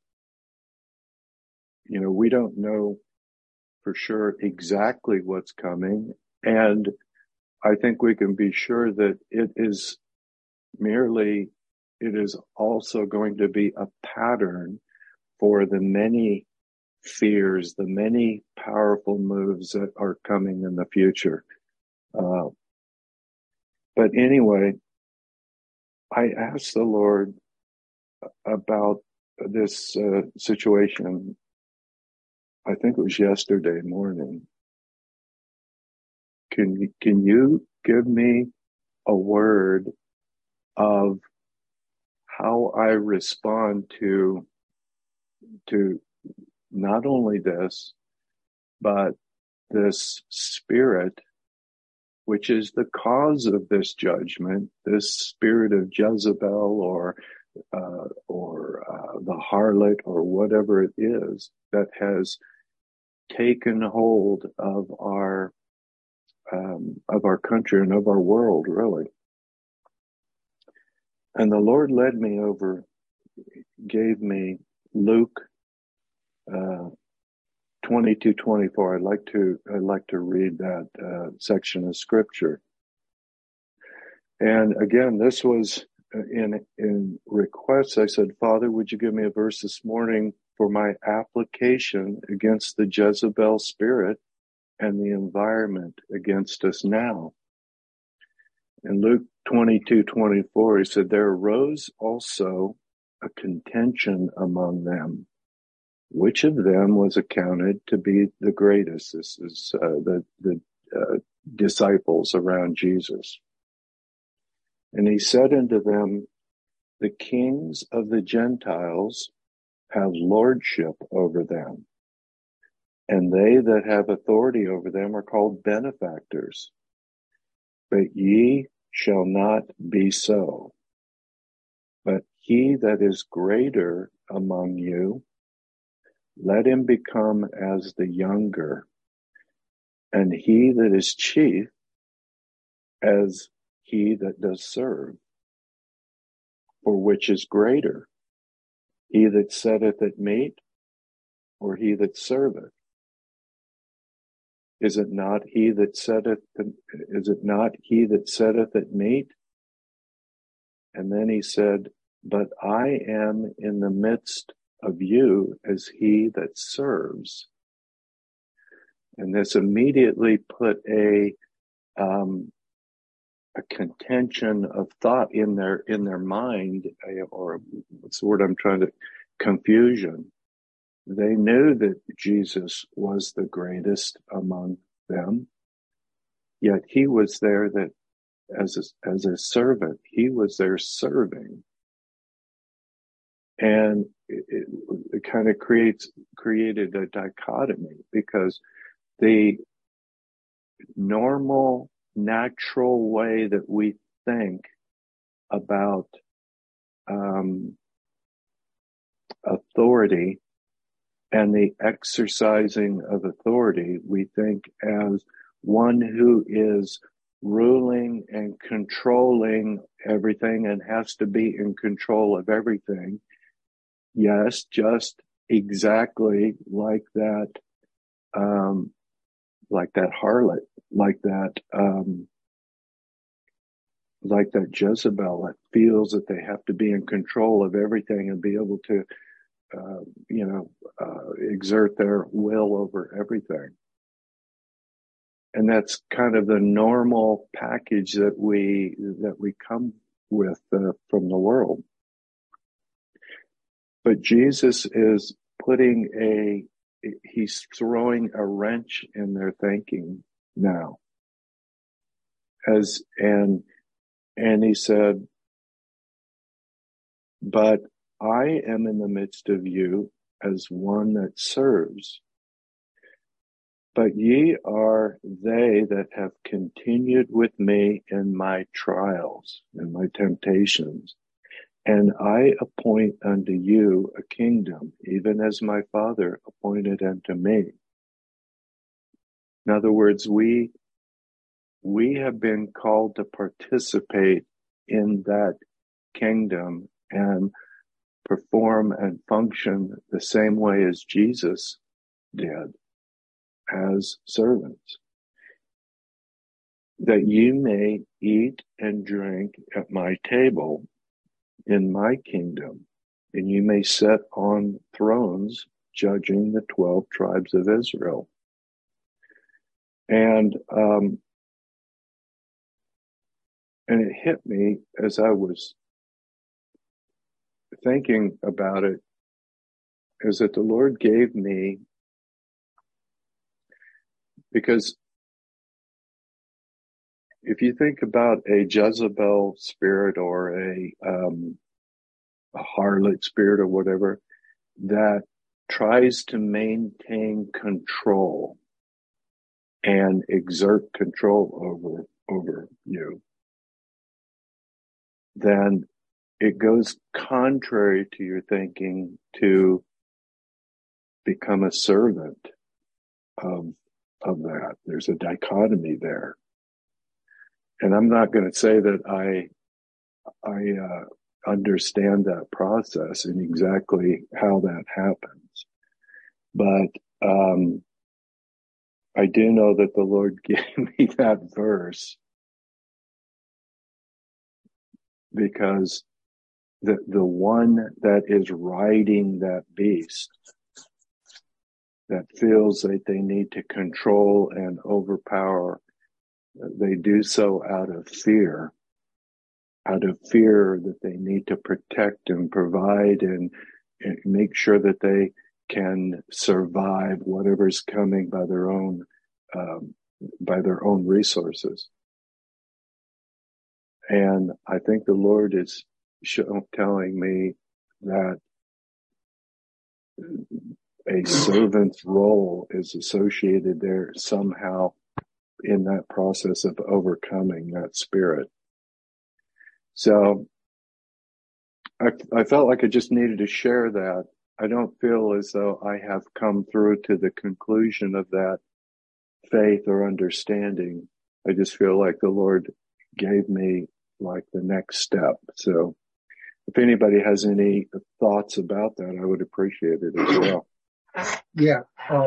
[SPEAKER 5] we don't know for sure exactly what's coming. And I think we can be sure that it is also going to be a pattern for the many fears, the many powerful moves that are coming in the future. But anyway, I asked the Lord about this situation. I think it was yesterday morning. Can you give me a word of how I respond to not only this, but this spirit, which is the cause of this judgment, this spirit of Jezebel or the harlot or whatever it is that has taken hold of our country and of our world, really. And the Lord led me over, gave me Luke 22:24. I'd like to read that section of scripture. And again, this was in requests. I said, Father, would you give me a verse this morning for my application against the Jezebel spirit and the environment against us now? In Luke 22:24, he said, there arose also a contention among them. Which of them was accounted to be the greatest? This is the disciples around Jesus. And he said unto them, the kings of the Gentiles have lordship over them, and they that have authority over them are called benefactors. But ye shall not be so. But he that is greater among you, let him become as the younger, and he that is chief as he that does serve. For which is greater, he that setteth at meat, or he that serveth? Is it not he that setteth at meat? And then he said, but I am in the midst of you as he that serves. And this immediately put a contention of thought in their mind, or what's the word I'm trying to, confusion. They knew that Jesus was the greatest among them, yet he was there that as a servant, he was there serving. And it kind of created a dichotomy, because the normal, natural way that we think about authority and the exercising of authority, we think as one who is ruling and controlling everything and has to be in control of everything. Yes, just exactly like that harlot, like that Jezebel that feels that they have to be in control of everything and be able to, exert their will over everything. And that's kind of the normal package that we come with from the world. But Jesus is he's throwing a wrench in their thinking now. And he said, but I am in the midst of you as one that serves. But ye are they that have continued with me in my trials and my temptations. And I appoint unto you a kingdom, even as my Father appointed unto me. In other words, we have been called to participate in that kingdom and perform and function the same way as Jesus did, as servants. That you may eat and drink at my table in my kingdom, and you may sit on thrones judging the 12 tribes of Israel. And it hit me as I was thinking about it, is that the Lord gave me, because if you think about a Jezebel spirit or a harlot spirit or whatever that tries to maintain control and exert control over you, then it goes contrary to your thinking to become a servant of that. There's a dichotomy there. And I'm not going to say that I understand that process and exactly how that happens. But I do know that the Lord gave me that verse because the one that is riding that beast, that feels that they need to control and overpower, they do so out of fear that they need to protect and provide and make sure that they can survive whatever's coming by their own resources. And I think the Lord is telling me that a servant's role is associated there somehow in that process of overcoming that spirit. So I felt like I just needed to share that. I don't feel as though I have come through to the conclusion of that faith or understanding. I just feel like the Lord gave me like the next step. So if anybody has any thoughts about that, I would appreciate it as well.
[SPEAKER 1] Yeah.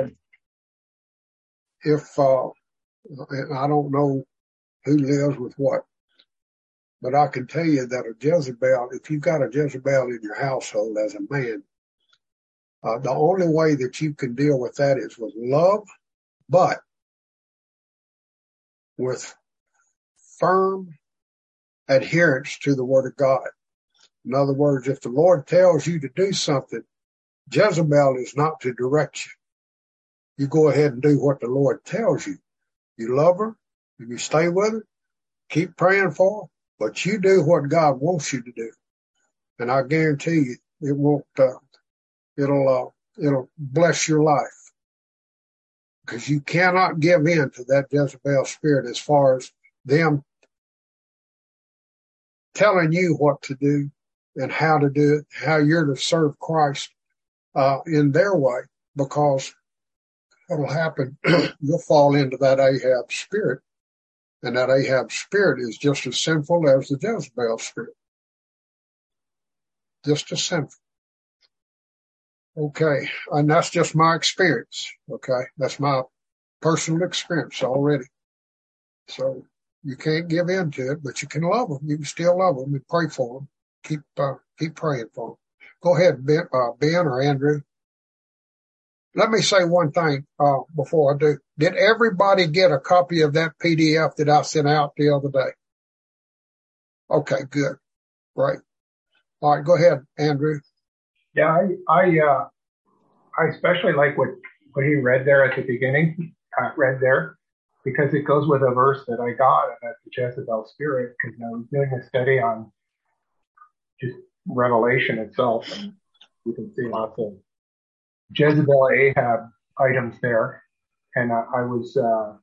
[SPEAKER 1] And I don't know who lives with what, but I can tell you that a Jezebel, if you've got a Jezebel in your household as a man, the only way that you can deal with that is with love, but with firm adherence to the Word of God. In other words, if the Lord tells you to do something, Jezebel is not to direct you. You go ahead and do what the Lord tells you. You love her, and you stay with her, keep praying for her, but you do what God wants you to do. And I guarantee you, it won't, it'll bless your life. Because you cannot give in to that Jezebel spirit as far as them telling you what to do and how to do it, how you're to serve Christ in their way, because what'll happen, you'll fall into that Ahab spirit, and that Ahab spirit is just as sinful as the Jezebel spirit. Just as sinful. Okay, and that's just my experience, okay? That's my personal experience already. So you can't give in to it, but you can love them. You can still love them and pray for them. Keep praying for them. Go ahead, Ben or Andrew. Let me say one thing before I do. Did everybody get a copy of that PDF that I sent out the other day? Okay, good. Right. All right, go ahead, Andrew.
[SPEAKER 8] Yeah, I especially like what he read there at the beginning. Read there because it goes with a verse that I got about the Jezebel spirit, because I was doing a study on just Revelation itself, and you can see lots of Jezebel Ahab items there. And I was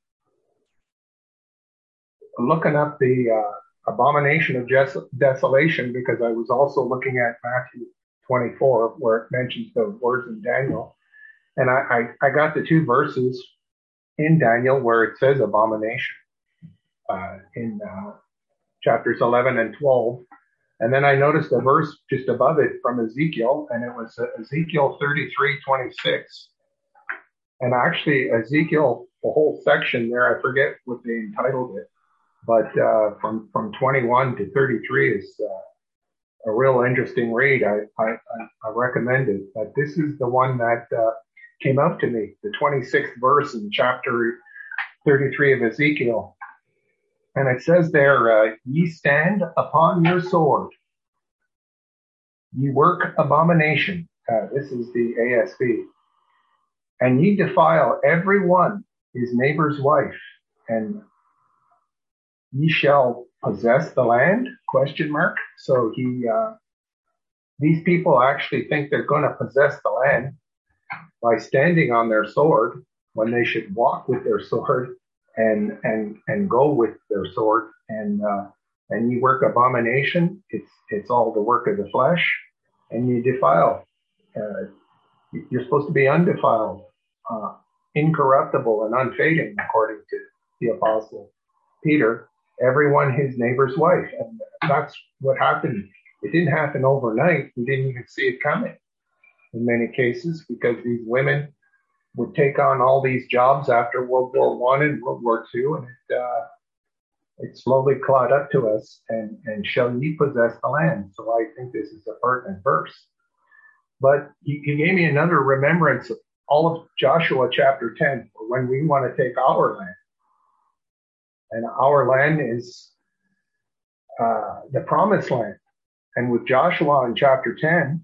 [SPEAKER 8] looking up the abomination of desolation, because I was also looking at Matthew 24, where it mentions the words in Daniel. And I got the two verses in Daniel where it says abomination in chapters 11 and 12. And then I noticed a verse just above it from Ezekiel, and it was Ezekiel 33:26. And actually Ezekiel, the whole section there, I forget what they entitled it, but from 21 to 33 is a real interesting read. I recommend it. But this is the one that came up to me, the 26th verse in chapter 33 of Ezekiel. And it says there, ye stand upon your sword. Ye work abomination. This is the ASV. And ye defile every one his neighbor's wife. And ye shall possess the land? ? So these people actually think they're going to possess the land by standing on their sword, when they should walk with their sword and go with their sword. And you work abomination. It's all the work of the flesh, and you defile. You're supposed to be undefiled, incorruptible and unfading, according to the apostle Peter. Everyone his neighbor's wife. And that's what happened. It didn't happen overnight. We didn't even see it coming in many cases, because these women would take on all these jobs after World War I and World War II, and it slowly caught up to us, and shall ye possess the land. So I think this is a pertinent verse. But he gave me another remembrance of all of Joshua chapter 10, for when we want to take our land. And our land is the promised land. And with Joshua in chapter 10,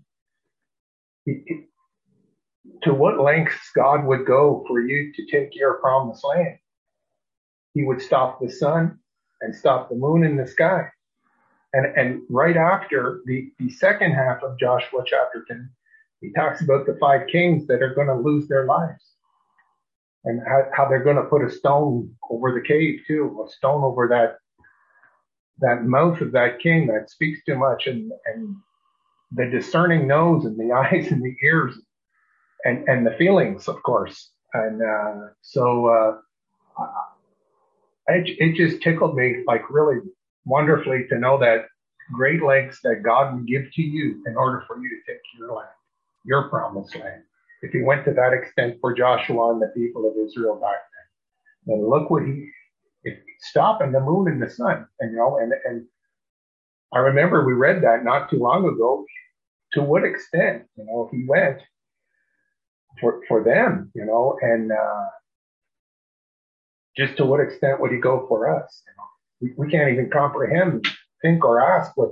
[SPEAKER 8] to what lengths God would go for you to take your promised land. He would stop the sun and stop the moon in the sky. And right after the second half of Joshua chapter 10, he talks about the 5 kings that are going to lose their lives. And how they're going to put a stone over the cave too, a stone over that mouth of that king that speaks too much, and the discerning nose and the eyes and the ears and the feelings, of course. And it just tickled me, like, really wonderfully, to know that great lengths that God would give to you in order for you to take your land, your promised land. If he went to that extent for Joshua and the people of Israel back then, then look what if stopping the moon and the sun, and I remember we read that not too long ago. To what extent, he went for them, and just to what extent would he go for us? We can't even comprehend, think, or ask what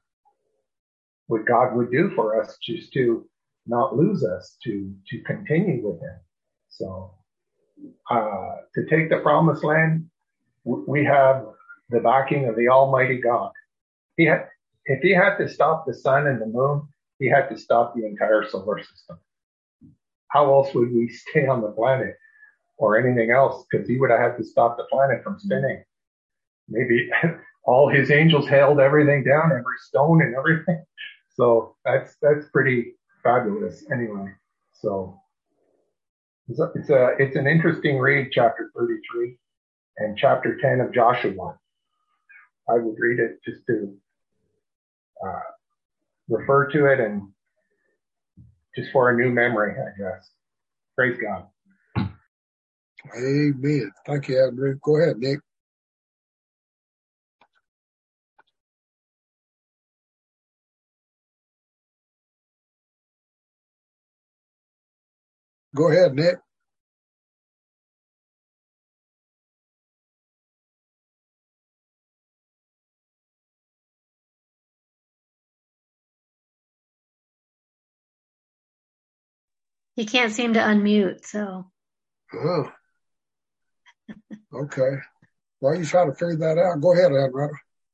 [SPEAKER 8] God would do for us, just to not lose us, to continue with him. So to take the promised land, we have the backing of the Almighty God. If he had to stop the sun and the moon, he had to stop the entire solar system. How else would we stay on the planet or anything else? Because he would have had to stop the planet from spinning. Maybe all his angels held everything down, every stone and everything. So that's pretty fabulous anyway. So it's an interesting read, chapter 33 and chapter 10 of Joshua. I would read it just to refer to it, and just for a new memory, I guess. Praise God.
[SPEAKER 1] Amen. Thank you, Andrew. Go ahead, Nick. Go ahead, Nick.
[SPEAKER 9] He can't seem to unmute, so.
[SPEAKER 1] Oh. Okay. Well, you try to figure that out. Go ahead, Andrew.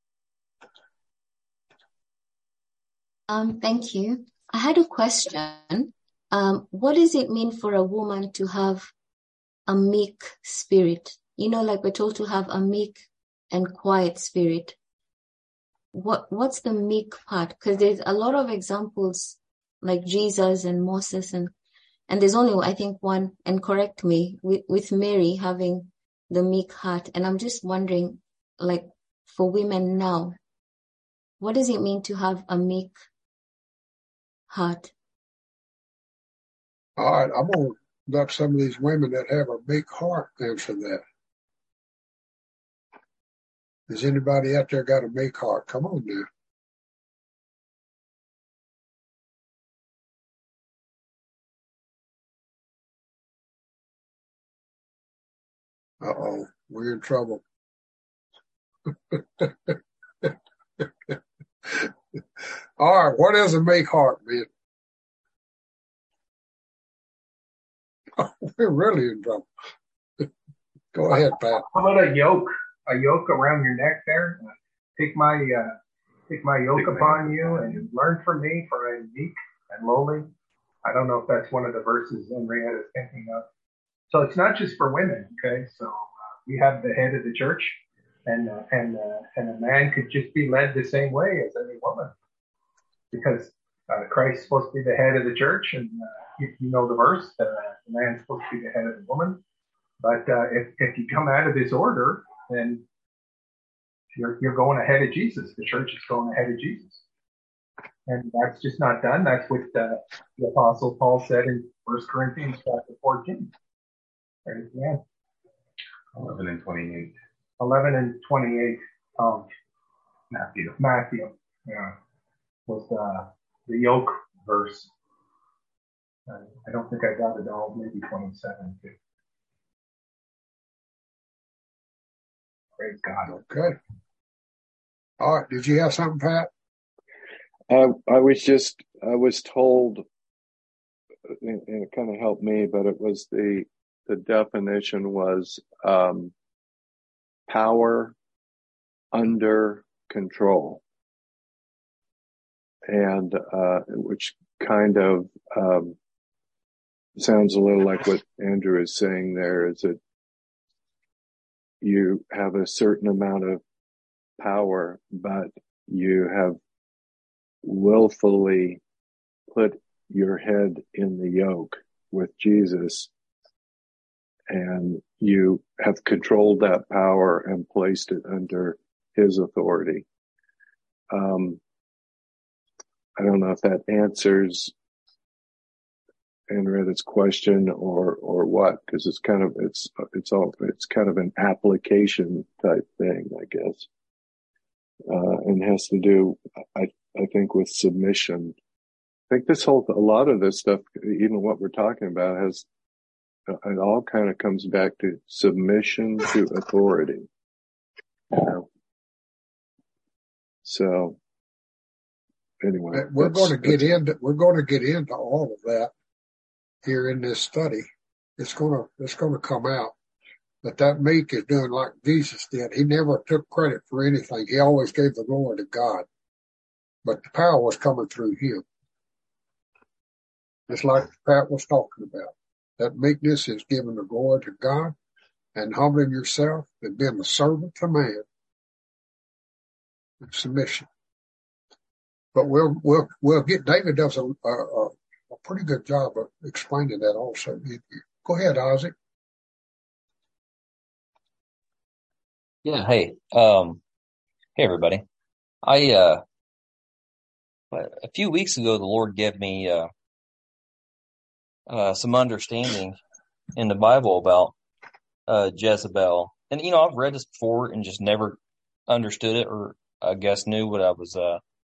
[SPEAKER 7] Thank you. I had a question. What does it mean for a woman to have a meek spirit? Like we're told to have a meek and quiet spirit. What's the meek part? Because there's a lot of examples like Jesus and Moses, and there's only, I think, one, and correct me, with Mary having the meek heart. And I'm just wondering, like, for women now, what does it mean to have a meek heart?
[SPEAKER 1] All right, I'm going to let some of these women that have a meek heart answer that. Has anybody out there got a meek heart? Come on now. Uh-oh, we're in trouble. All right, what is a meek heart, man? We're really in trouble. Go ahead, Pat.
[SPEAKER 8] How about a yoke around your neck there? Take my yoke upon you and learn from me, for I am meek and lowly. I don't know if that's one of the verses Henrietta is thinking of. So it's not just for women, okay? So we have the head of the church, and a man could just be led the same way as any woman, because Christ's supposed to be the head of the church, and you know the verse, the man's supposed to be the head of the woman. But if you come out of this order, then you're going ahead of Jesus. The church is going ahead of Jesus. And that's just not done. That's what the Apostle Paul said in 1 Corinthians chapter 14. Yeah.
[SPEAKER 10] 11 and 28.
[SPEAKER 8] 11 and 28 of Matthew. Yeah. Was the yoke verse. I don't think I got it all, maybe 27 too. Praise God.
[SPEAKER 1] Okay. All right. Did you have something, Pat?
[SPEAKER 5] I was told, and it kind of helped me, but it was the definition was power under control, and which kind of sounds a little like what Andrew is saying there, is that you have a certain amount of power, but you have willfully put your head in the yoke with Jesus, and you have controlled that power and placed it under his authority. I don't know if that answers Henrietta's question or what, because it's kind of an application type thing, I guess, and has to do, I think, with submission. I think a lot of this stuff, even what we're talking about, it all kind of comes back to submission to authority. So anyway,
[SPEAKER 1] we're going to get into all of that here in this study. It's going to come out. But that meek is doing like Jesus did. He never took credit for anything. He always gave the glory to God. But the power was coming through him. Just like Pat was talking about. That meekness is giving the glory to God and humbling yourself and being a servant to man. Submission. But we'll get, David does a pretty good job of explaining that also. Go ahead, Isaac.
[SPEAKER 11] Yeah. Hey, hey everybody. A few weeks ago, the Lord gave me, some understanding in the Bible about, Jezebel. And, I've read this before and just never understood it, or I guess knew what I was,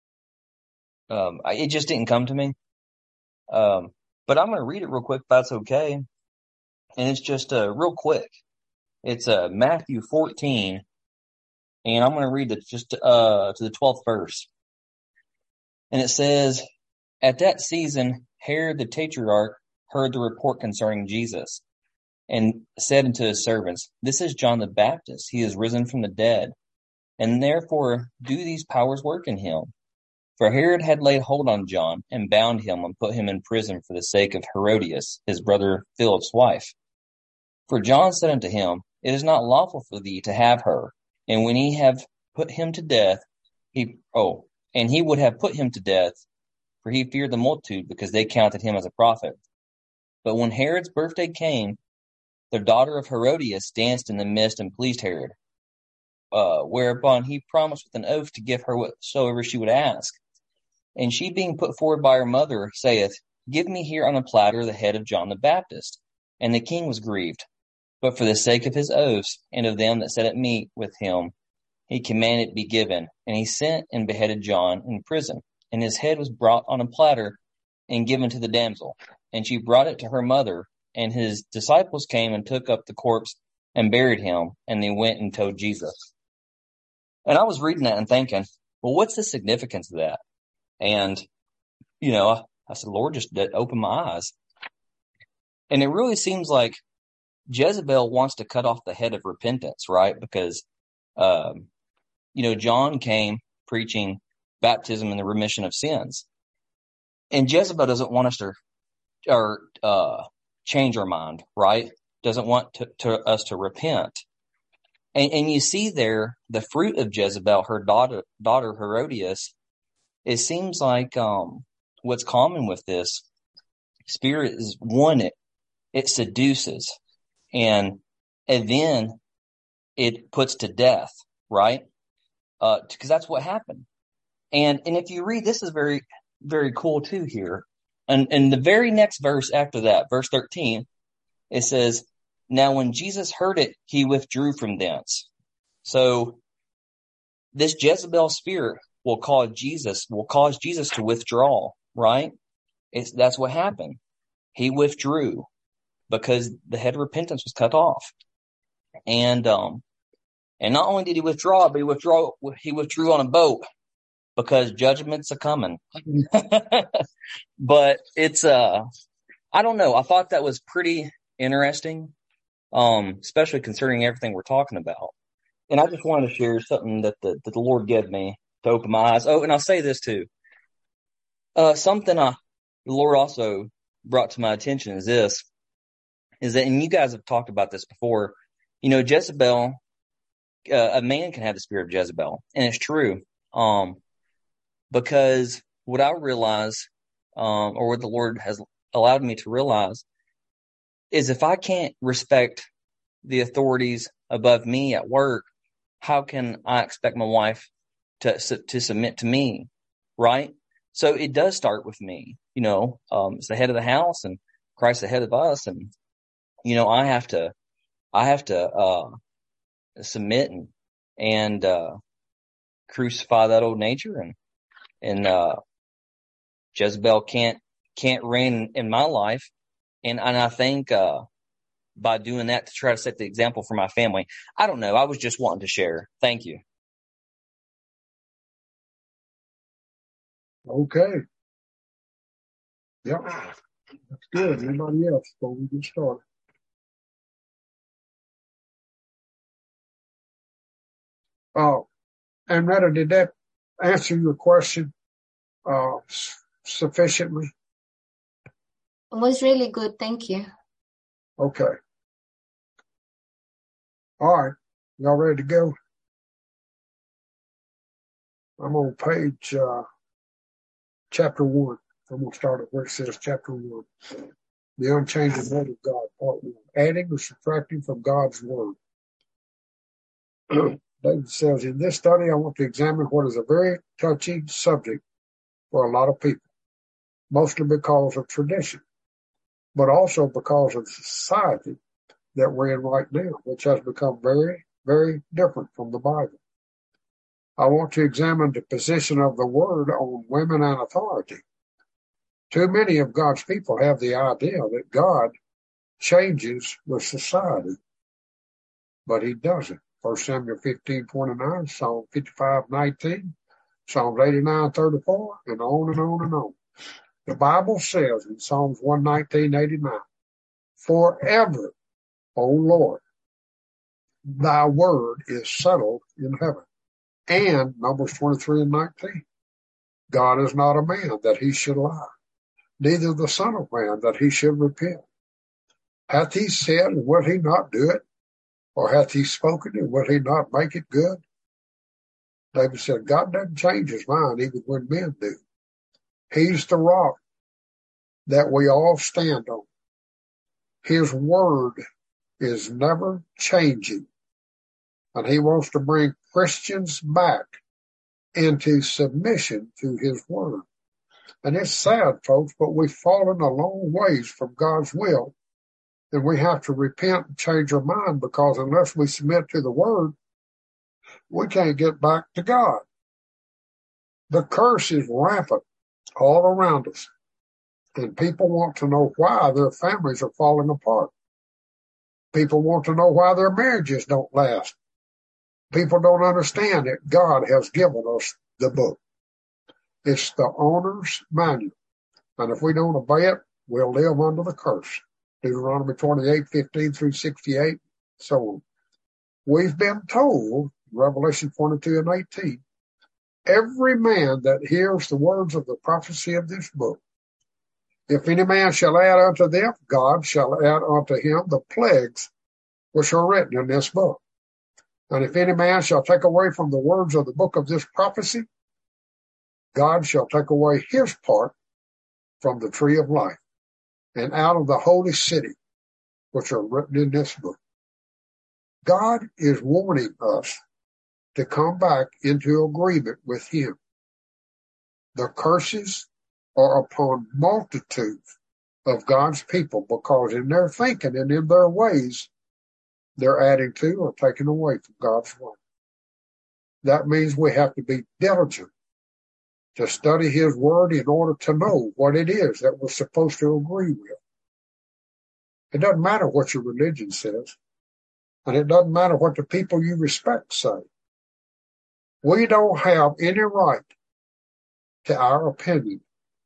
[SPEAKER 11] it just didn't come to me. But I'm going to read it real quick if that's okay. And it's just, real quick. It's, Matthew 14, and I'm going to read it just, to the 12th verse. And it says, "At that season, Herod the Tetrarch heard the report concerning Jesus, and said unto his servants, This is John the Baptist. He is risen from the dead, and therefore do these powers work in him. For Herod had laid hold on John, and bound him, and put him in prison for the sake of Herodias, his brother Philip's wife. For John said unto him, It is not lawful for thee to have her. And when he have put him to death, he would have put him to death, for he feared the multitude, because they counted him as a prophet. But when Herod's birthday came, the daughter of Herodias danced in the midst and pleased Herod. Whereupon he promised with an oath to give her whatsoever she would ask. And she, being put forward by her mother, saith, Give me here on a platter the head of John the Baptist. And the king was grieved. But for the sake of his oaths, and of them that sat at meat with him, he commanded it be given. And he sent and beheaded John in prison. And his head was brought on a platter, and given to the damsel. And she brought it to her mother. And his disciples came and took up the corpse, and buried him. And they went and told Jesus." And I was reading that and thinking, well, what's the significance of that? And, I said, Lord, just open my eyes. And it really seems like Jezebel wants to cut off the head of repentance, right? Because, John came preaching baptism and the remission of sins. And Jezebel doesn't want us to change our mind, right? Doesn't want us to repent. And you see there the fruit of Jezebel, her daughter Herodias. It seems like what's common with this spirit is, one, it seduces, and then it puts to death, right? Because that's what happened. And if you read, this is very, very cool too here. And the very next verse after that, verse 13, it says, now when Jesus heard it, he withdrew from thence. So this Jezebel spirit will cause Jesus to withdraw, right? That's what happened. He withdrew because the head of repentance was cut off. And not only did he withdraw, but he withdrew on a boat because judgment's a coming. But it's, I don't know. I thought that was pretty interesting, especially concerning everything we're talking about. And I just wanted to share something that the Lord gave me to open my eyes. Oh, and I'll say this too. Something the Lord also brought to my attention is that, and you guys have talked about this before, Jezebel, a man can have the spirit of Jezebel, and it's true. Because what I realize, or what the Lord has allowed me to realize, is if I can't respect the authorities above me at work, how can I expect my wife to submit to me, right? So it does start with me, it's the head of the house and Christ the head of us. And, I have to submit and crucify that old nature, and Jezebel can't reign in my life. And I think, by doing that to try to set the example for my family. I don't know. I was just wanting to share. Thank you.
[SPEAKER 1] Okay. Yep. That's good. Anybody else before we get started? And Retta, did that answer your question sufficiently?
[SPEAKER 7] It was really good. Thank you.
[SPEAKER 1] Okay. All right. Y'all ready to go? I'm on page chapter 1. I'm going to start at where it says chapter 1. The unchanging word of God, part 1. Adding or subtracting from God's word. David says, in this study, I want to examine what is a very touchy subject for a lot of people, mostly because of tradition, but also because of the society that we're in right now, which has become very, very different from the Bible. I want to examine the position of the word on women and authority. Too many of God's people have the idea that God changes with society, but he doesn't. 1 Samuel 15:29, Psalm 55:19, Psalms 89:34, and on and on and on. The Bible says in Psalms 119:89, forever, O Lord, thy word is settled in heaven. And Numbers 23:19, God is not a man that he should lie, neither the son of man that he should repent. Hath he said, and will he not do it? Or hath he spoken, and will he not make it good? David said, God doesn't change his mind even when men do. He's the rock that we all stand on. His word is never changing. And he wants to bring Christians back into submission to his word. And it's sad, folks, but we've fallen a long ways from God's will. And we have to repent and change our mind, because unless we submit to the word, we can't get back to God. The curse is rampant all around us. And people want to know why their families are falling apart. People want to know why their marriages don't last. People don't understand that God has given us the book. It's the owner's manual. And if we don't obey it, we'll live under the curse. Deuteronomy 28:15-68, so on. We've been told, Revelation 22:18, every man that hears the words of the prophecy of this book, if any man shall add unto them, God shall add unto him the plagues which are written in this book. And if any man shall take away from the words of the book of this prophecy, God shall take away his part from the tree of life and out of the holy city, which are written in this book. God is warning us to come back into agreement with him. The curses are upon multitudes of God's people, because in their thinking and in their ways, they're adding to or taking away from God's word. That means we have to be diligent to study his word in order to know what it is that we're supposed to agree with. It doesn't matter what your religion says, and it doesn't matter what the people you respect say. We don't have any right to our opinion.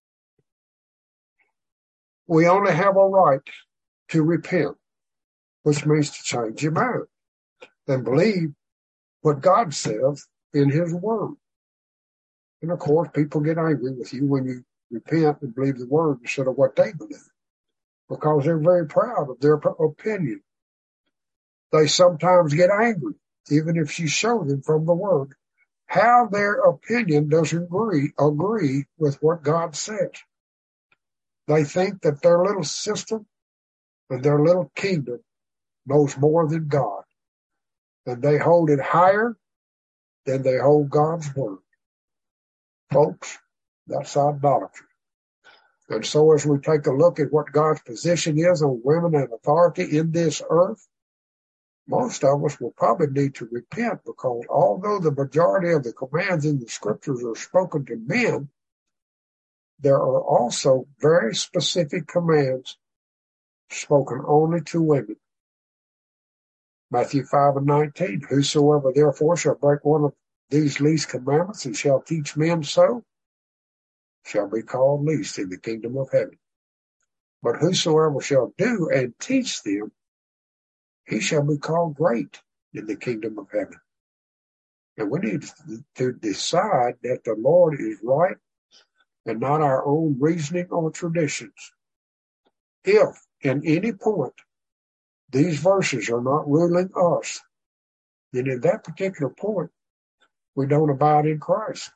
[SPEAKER 1] We only have a right to repent, which means to change your mind and believe what God says in his word. And of course, people get angry with you when you repent and believe the word instead of what they believe, because they're very proud of their opinion. They sometimes get angry, even if you show them from the word how their opinion doesn't agree with what God says. They think that their little system and their little kingdom knows more than God, and they hold it higher than they hold God's word. Folks, that's idolatry. And so as we take a look at what God's position is on women and authority in this earth, most of us will probably need to repent, because although the majority of the commands in the scriptures are spoken to men, there are also very specific commands spoken only to women. Matthew 5:19, whosoever therefore shall break one of these least commandments and shall teach men so, shall be called least in the kingdom of heaven. But whosoever shall do and teach them, he shall be called great in the kingdom of heaven. And we need to decide that the Lord is right and not our own reasoning or traditions. If, in any point, these verses are not ruling us, then in that particular point, we don't abide in Christ.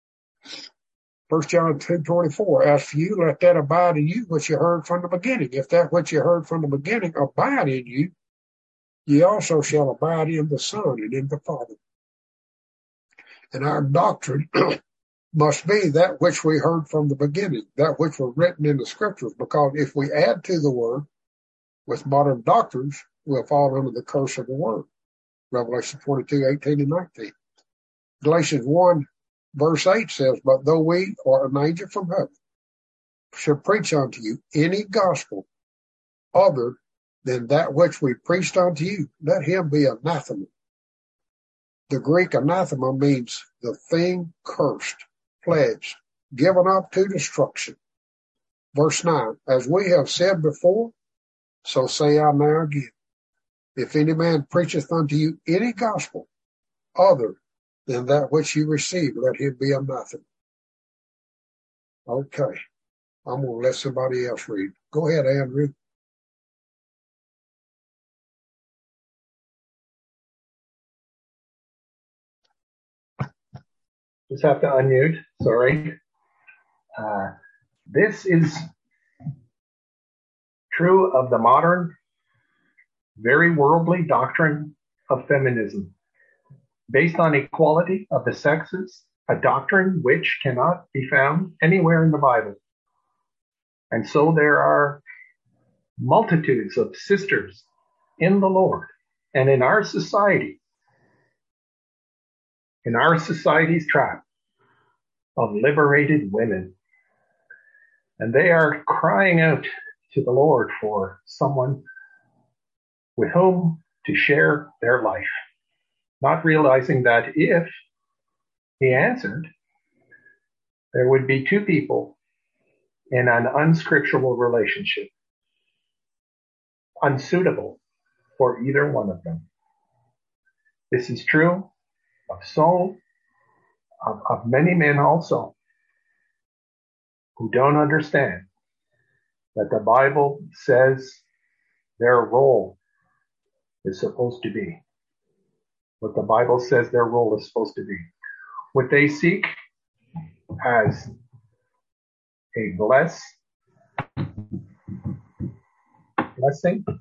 [SPEAKER 1] 1 John 2:24, as for you, let that abide in you which you heard from the beginning. If that which you heard from the beginning abide in you, ye also shall abide in the Son and in the Father. And our doctrine must be that which we heard from the beginning, that which was written in the scriptures, because if we add to the word with modern doctrines, we'll fall under the curse of the word. Revelation 22:18 and 19. Galatians 1 verse 8 says, but though we or an angel from heaven should preach unto you any gospel other than that which we preached unto you, let him be anathema. The Greek anathema means the thing cursed, pledged, given up to destruction. Verse 9, as we have said before, so say I now again. If any man preacheth unto you any gospel other than that which you received, let him be anathema. Okay, I'm going to let somebody else read. Go ahead, Andrew.
[SPEAKER 8] Just have to unmute. Sorry. This is true of the modern, very worldly doctrine of feminism, based on equality of the sexes, a doctrine which cannot be found anywhere in the Bible. And so there are multitudes of sisters in the Lord and in our society, in our society's trap of liberated women. And they are crying out to the Lord for someone with whom to share their life, not realizing that if he answered, there would be two people in an unscriptural relationship, unsuitable for either one of them. This is true of many men also, who don't understand that the Bible says their role is supposed to be. What the Bible says their role is supposed to be. What they seek as a blessing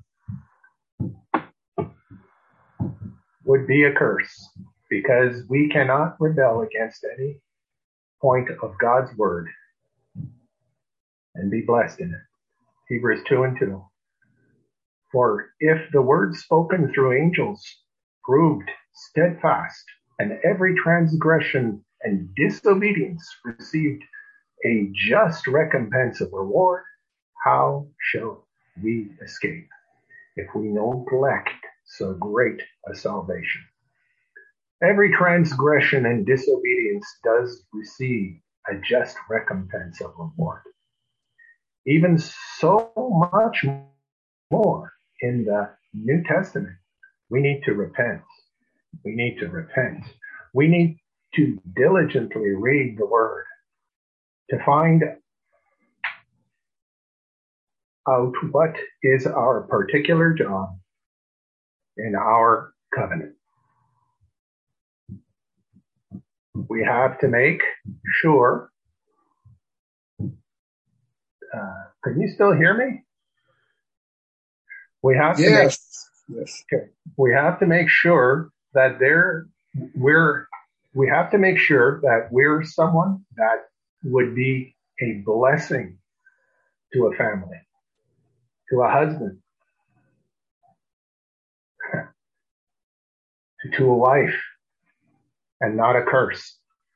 [SPEAKER 8] would be a curse, because we cannot rebel against any point of God's word and be blessed in it. Hebrews 2:2. For if the word spoken through angels proved steadfast, and every transgression and disobedience received a just recompense of reward, how shall we escape if we neglect so great a salvation? Every transgression and disobedience does receive a just recompense of reward. Even so much more in the New Testament, we need to repent. We need to repent. We need to diligently read the word to find out what is our particular job in our covenant. We have to make sure. Can you still hear me? We have to
[SPEAKER 1] Yes.
[SPEAKER 8] Okay. We have to make sure that we have to make sure that we're someone that would be a blessing to a family, to a husband, to a wife, and not a curse.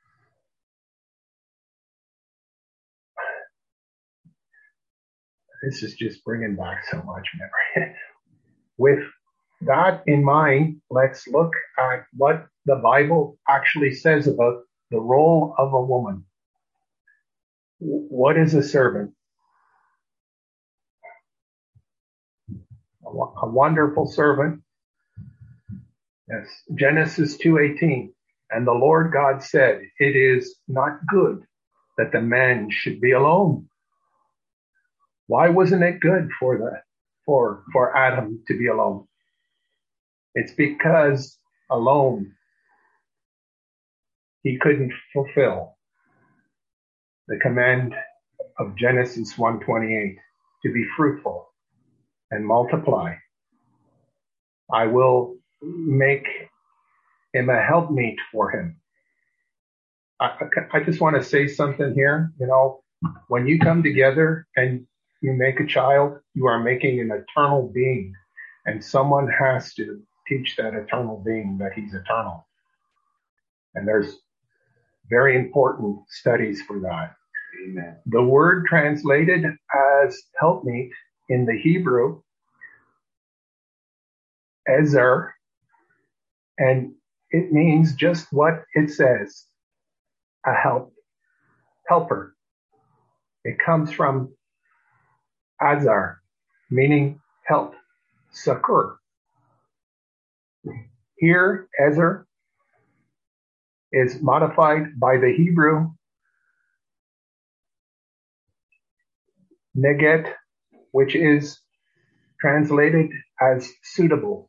[SPEAKER 8] This is just bringing back so much memory. With that in mind, let's look at what the Bible actually says about the role of a woman. What is a servant? A wonderful servant. Yes. Genesis 2:18. And the Lord God said, it is not good that the man should be alone. Why wasn't it good for Adam to be alone? It's because alone he couldn't fulfill the command of Genesis 1:28 to be fruitful and multiply. I will make him a helpmeet for him. I just want to say something here. You know, when you come together and you make a child, you are making an eternal being, and someone has to teach that eternal being that he's eternal. And there's very important studies for that. Amen. The word translated as helpmeet in the Hebrew, ezer, and it means just what it says, a helper. It comes from azar, meaning help, succor. Here, ezer is modified by the Hebrew neget, which is translated as suitable,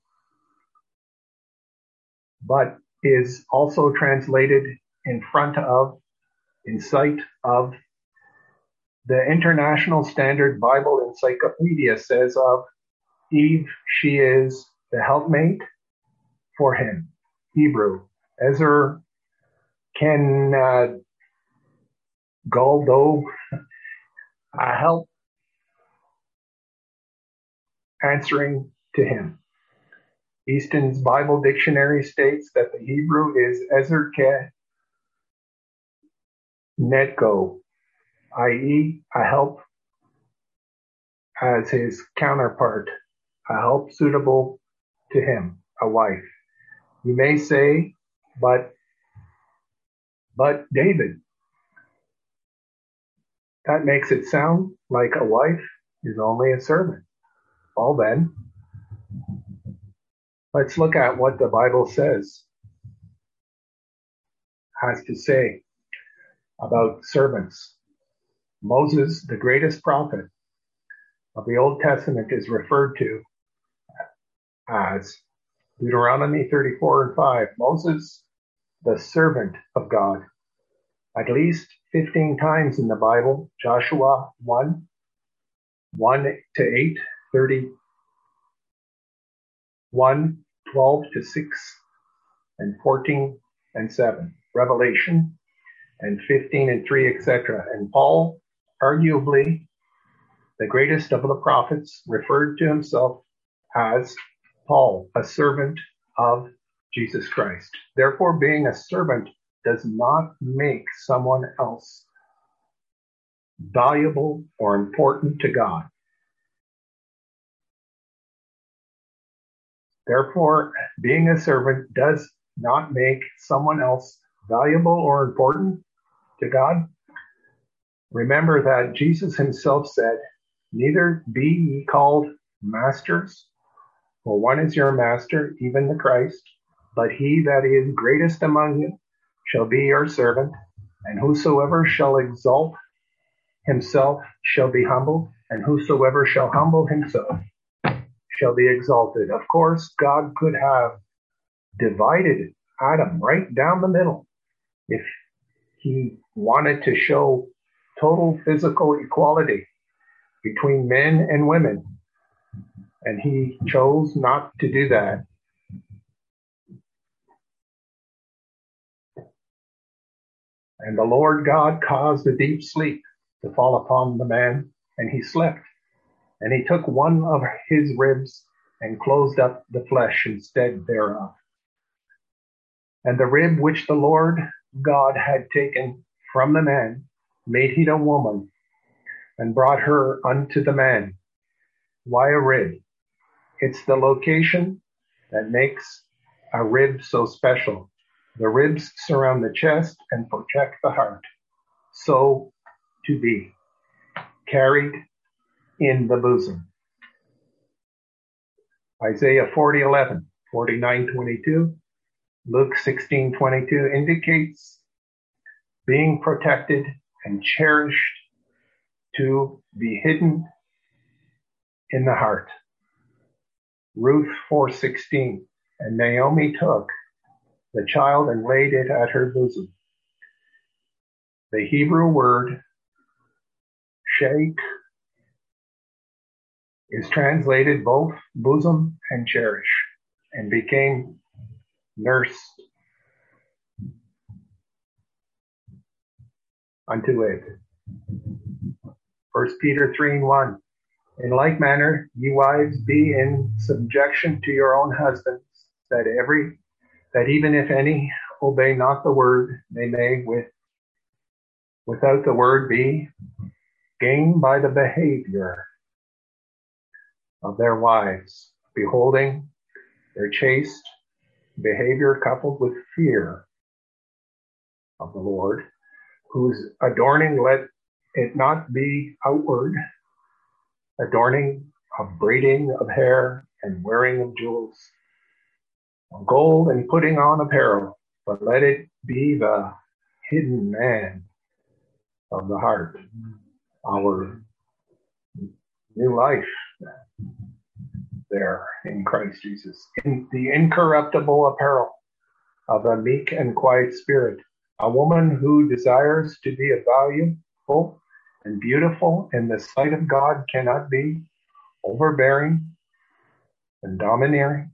[SPEAKER 8] but is also translated in front of, in sight of. The International Standard Bible Encyclopedia says of Eve, she is the helpmate for him. Hebrew. Ezer can goldo, a help answering to him. Easton's Bible Dictionary states that the Hebrew is Ezer ke netgo, i.e. a help as his counterpart, a help suitable to him, a wife. You may say, but David, that makes it sound like a wife is only a servant. Well then, let's look at what the Bible has to say about servants. Moses, the greatest prophet of the Old Testament, is referred to as Deuteronomy 34:5. Moses, the servant of God. At least 15 times in the Bible. Joshua 1:1-8, 31:12-6, and 14:7. Revelation and 15:3, etc. And Paul, arguably the greatest of the prophets, referred to himself as Paul, a servant of Jesus Christ. Therefore, being a servant does not make someone else valuable or important to God. Therefore, being a servant does not make someone else valuable or important to God. Remember that Jesus himself said, "Neither be ye called masters, for one is your master, even the Christ. But he that is greatest among you shall be your servant, and whosoever shall exalt himself shall be humbled, and whosoever shall humble himself shall be exalted." Of course, God could have divided Adam right down the middle if he wanted to show total physical equality between men and women. And he chose not to do that. And the Lord God caused a deep sleep to fall upon the man, and he slept. And he took one of his ribs and closed up the flesh instead thereof. And the rib which the Lord God had taken from the man made he a woman, and brought her unto the man. Why a rib? It's the location that makes a rib so special. The ribs surround the chest and protect the heart. So to be carried in the bosom. Isaiah 40:11, 49:22, Luke 16:22 indicates being protected and cherished to be hidden in the heart. Ruth 4:16, and Naomi took the child and laid it at her bosom. The Hebrew word sheikh is translated both bosom and cherish, and became nurse unto it. 1 Peter 3:1. In like manner, ye wives, be in subjection to your own husbands, that even if any obey not the word, they may without the word be gained by the behavior of their wives, beholding their chaste behavior coupled with fear of the Lord, whose adorning let it not be outward, adorning of braiding of hair and wearing of jewels, of gold and putting on apparel, but let it be the hidden man of the heart, our new life there in Christ Jesus, in the incorruptible apparel of a meek and quiet spirit, a woman who desires to be valuable and beautiful in the sight of God cannot be overbearing and domineering.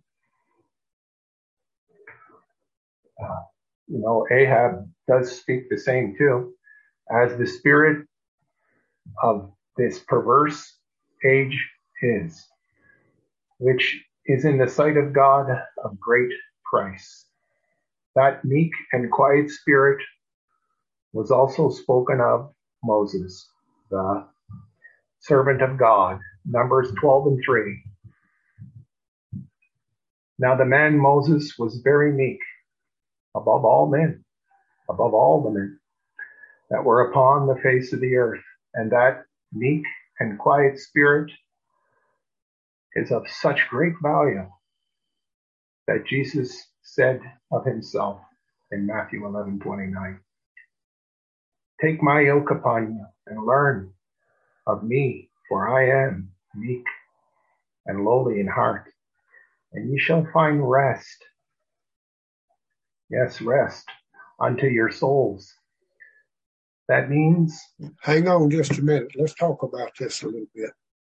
[SPEAKER 8] Ahab does speak the same too, as the spirit of this perverse age is, which is in the sight of God of great price. That meek and quiet spirit was also spoken of Moses, the servant of God, Numbers 12:3. Now the man Moses was very meek above all men, above all the men that were upon the face of the earth. And that meek and quiet spirit is of such great value that Jesus said of himself in Matthew 11:29, "Take my yoke upon you and learn of me, for I am meek and lowly in heart, and ye shall find rest." Yes, rest unto your souls. That means...
[SPEAKER 1] Hang on just a minute. Let's talk about this a little bit.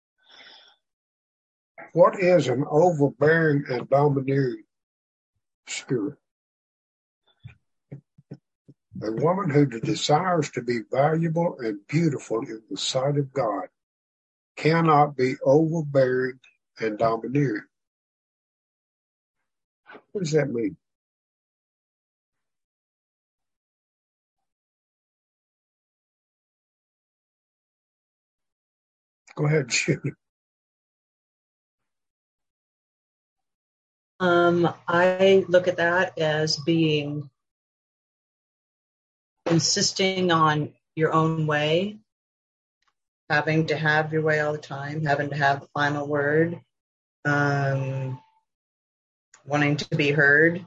[SPEAKER 1] What is an overbearing and domineering spirit? A woman who desires to be valuable and beautiful in the sight of God cannot be overbearing and domineering. What does that mean? Go ahead, shoot.
[SPEAKER 12] I look at that as being insisting on your own way, having to have your way all the time, having to have the final word, wanting to be heard.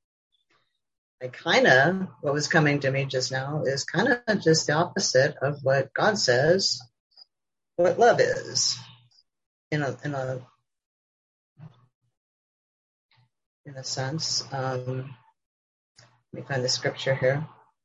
[SPEAKER 12] What was coming to me just now is kind of just the opposite of what God says, what love is, in a sense. Let me find the scripture here.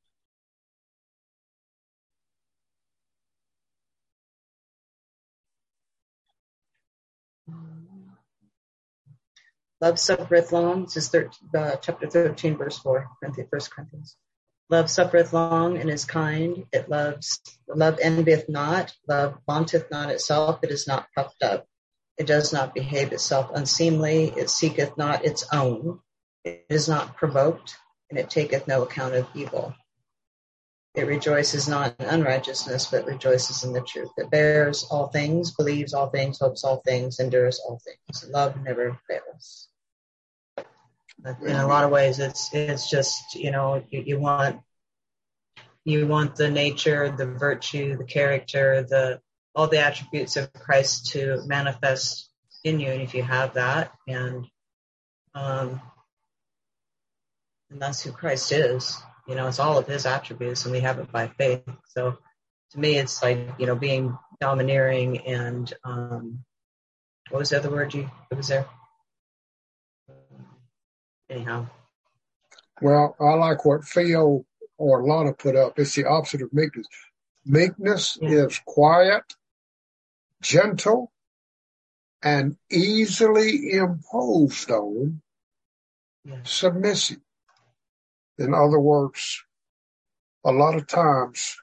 [SPEAKER 12] Love suffereth long. This is chapter 13, verse 4, 1 Corinthians. Love suffereth long and is kind. Love envieth not. Love vaunteth not itself. It is not puffed up. It does not behave itself unseemly. It seeketh not its own. It is not provoked, and it taketh no account of evil. It rejoices not in unrighteousness, but rejoices in the truth. It bears all things, believes all things, hopes all things, endures all things. Love never fails. In a lot of ways, it's just, you want the nature, the virtue, the character, all the attributes of Christ to manifest in you, and if you have that, and that's who Christ is. It's all of his attributes, and we have it by faith. So to me, it's like, being domineering and, what was the other word it was there? Anyhow.
[SPEAKER 1] Well, I like what Theo or Lana put up. It's the opposite of meekness. Meekness is quiet, gentle, and easily imposed on, submissive. In other words, a lot of times,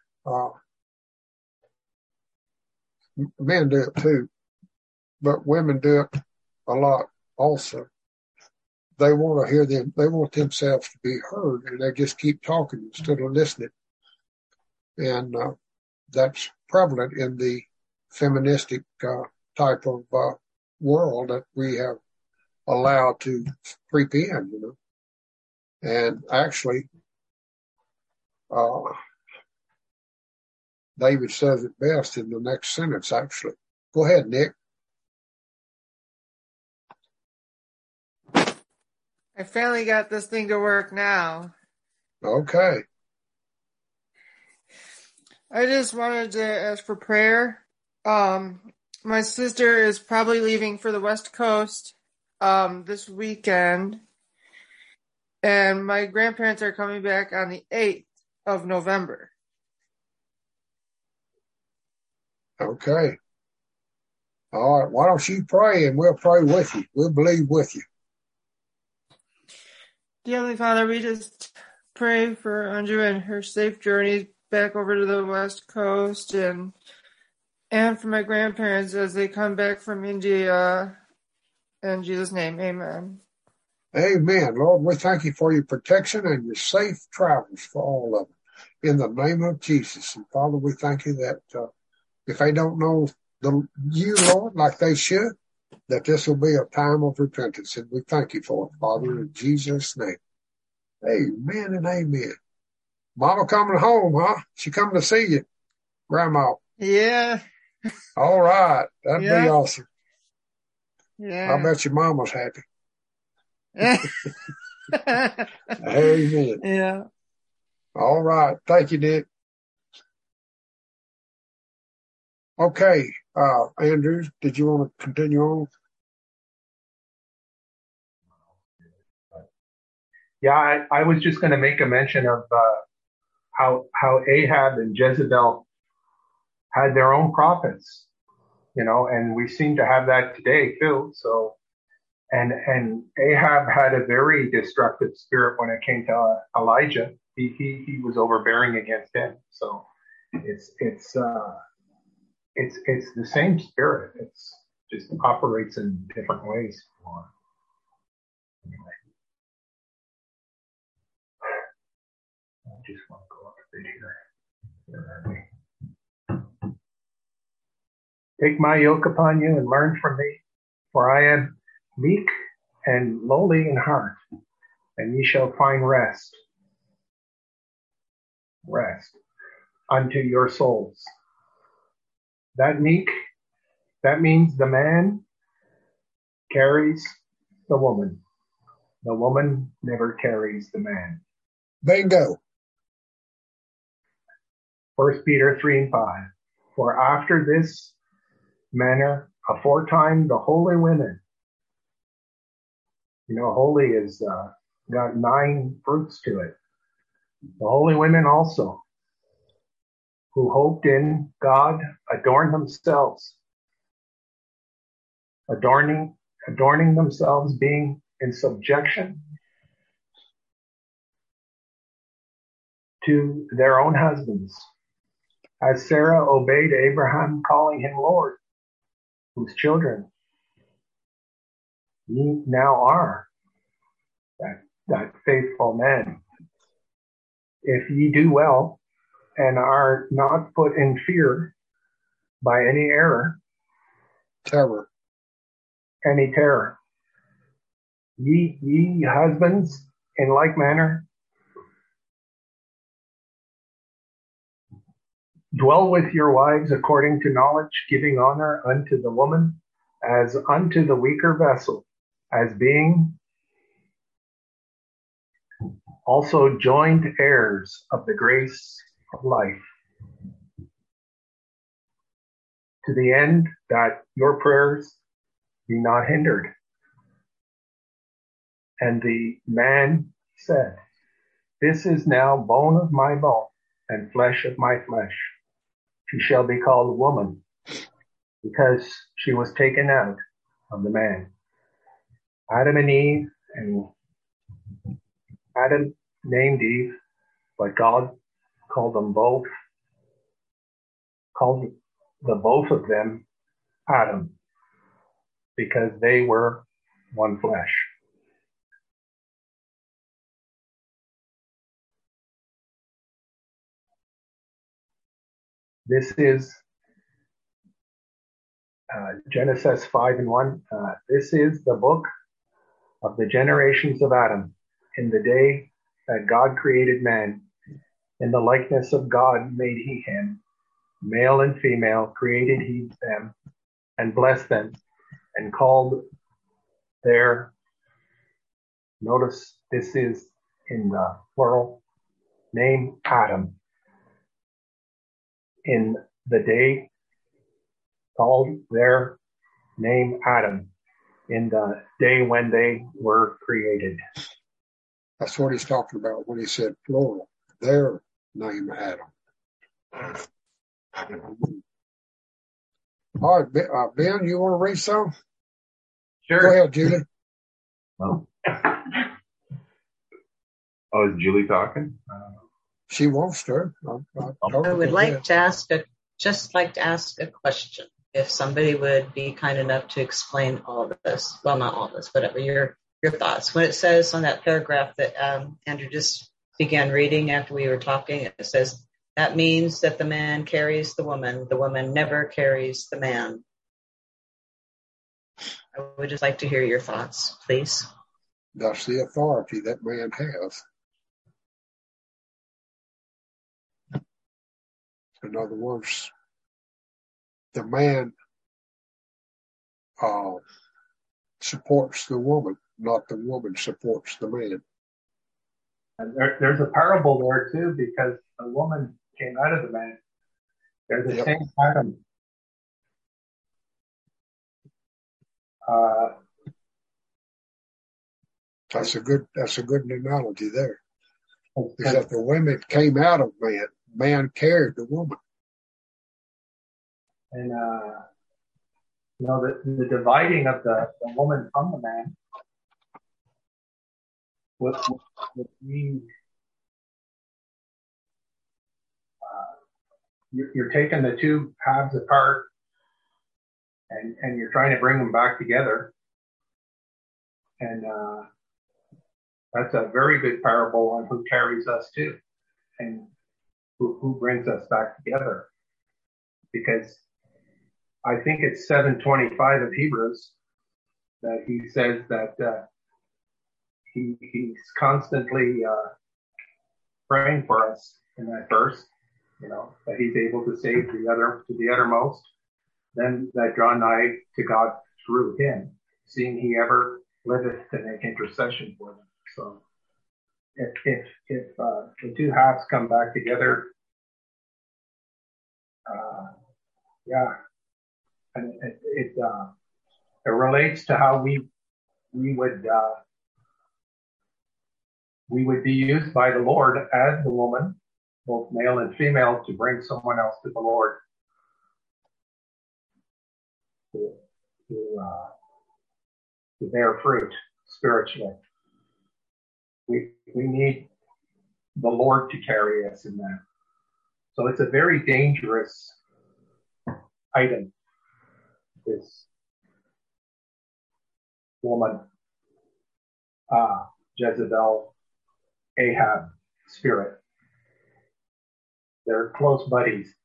[SPEAKER 1] men do it too, but women do it a lot also. They want to hear they want themselves to be heard, and they just keep talking instead of listening. And that's prevalent in the feministic type of world that we have allowed to creep in, And actually, David says it best in the next sentence, actually. Go ahead, Nick.
[SPEAKER 13] I finally got this thing to work now.
[SPEAKER 1] Okay.
[SPEAKER 13] I just wanted to ask for prayer. My sister is probably leaving for the West Coast this weekend. And my grandparents are coming back on the 8th of November.
[SPEAKER 1] Okay. All right. Why don't you pray and we'll pray with you. We'll believe with you.
[SPEAKER 13] Dear Heavenly Father, we just pray for Andrew and her safe journey back over to the West Coast and for my grandparents as they come back from India. In Jesus' name, amen.
[SPEAKER 1] Amen. Lord, we thank you for your protection and your safe travels for all of them. In the name of Jesus. And Father, we thank you that if they don't know you, Lord, like they should, that this will be a time of repentance. And we thank you for it, Father, in Jesus' name. Amen and amen. Mama coming home, huh? She coming to see you, Grandma.
[SPEAKER 13] Yeah.
[SPEAKER 1] All right. That'd be awesome.
[SPEAKER 13] Yeah.
[SPEAKER 1] I bet your mama's happy. Amen.
[SPEAKER 13] Yeah.
[SPEAKER 1] All right. Thank you, Nick. Okay. Andrew, did you want to continue on?
[SPEAKER 8] Yeah, I was just going to make a mention of how Ahab and Jezebel had their own prophets, and we seem to have that today too. So, and Ahab had a very destructive spirit when it came to Elijah, he was overbearing against him. So it's the same spirit. It's just operates in different ways. Anyway, I just want to go up a bit here. Where are we? Take my yoke upon you and learn from me, for I am meek and lowly in heart, and ye shall find rest unto your souls. That meek, that means the man carries the woman. The woman never carries the man.
[SPEAKER 1] Bingo.
[SPEAKER 8] 1 Peter 3:5. For after this manner, aforetime the holy women. Holy is got 9 fruits to it. The holy women also, who hoped in God, adorned themselves, adorning themselves, being in subjection to their own husbands, as Sarah obeyed Abraham, calling him Lord, whose children ye now are, that faithful man. If ye do well, and are not put in fear by any terror, ye husbands in like manner dwell with your wives according to knowledge, giving honor unto the woman as unto the weaker vessel, as being also joint heirs of the grace of life, to the end that your prayers be not hindered. And the man said, this is now bone of my bone and flesh of my flesh. She shall be called woman, because she was taken out of the man. Adam and Eve, and Adam named Eve, but God called the both of them Adam, because they were one flesh. This is Genesis 5:1. This is the book of the generations of Adam. In the day that God created man, in the likeness of God made he him, male and female created he them, and blessed them, and called their, notice this is in the plural, name Adam. In the day called their name Adam, in the day when they were created.
[SPEAKER 1] That's what he's talking about when he said plural. Their name Adam. All right, Ben, you want to read some?
[SPEAKER 10] Sure.
[SPEAKER 1] Go ahead, Julie.
[SPEAKER 10] Oh, is Julie talking?
[SPEAKER 1] She wants to.
[SPEAKER 12] I would like to ask a question. If somebody would be kind enough to explain all of this, well, not all of this, whatever your thoughts. When it says on that paragraph that Andrew just began reading after we were talking, it says that means that the man carries the woman never carries the man. I would just like to hear your thoughts, please.
[SPEAKER 1] That's the authority that man has. In other words, the man supports the woman, not the woman supports the man.
[SPEAKER 8] And there's a parable there too, because the woman came out of the man. They're the same Adam.
[SPEAKER 1] That's a good analogy there. Is that the women came out of man, man carried the woman.
[SPEAKER 8] And the dividing of the woman from the man would mean you're taking the two halves apart and you're trying to bring them back together. And that's a very good parable on who carries us too, and who brings us back together. Because I think it's 7:25 of Hebrews that he says that he's constantly praying for us in that verse, that he's able to save the other to the uttermost. Then that draw nigh to God through him, seeing he ever liveth to make intercession for them. So if the two halves come back together, and it relates to how we would be used by the Lord as the woman, both male and female, to bring someone else to the Lord, to bear fruit spiritually. We need the Lord to carry us in that. So it's a very dangerous item, this woman, Jezebel, Ahab spirit. They're close buddies.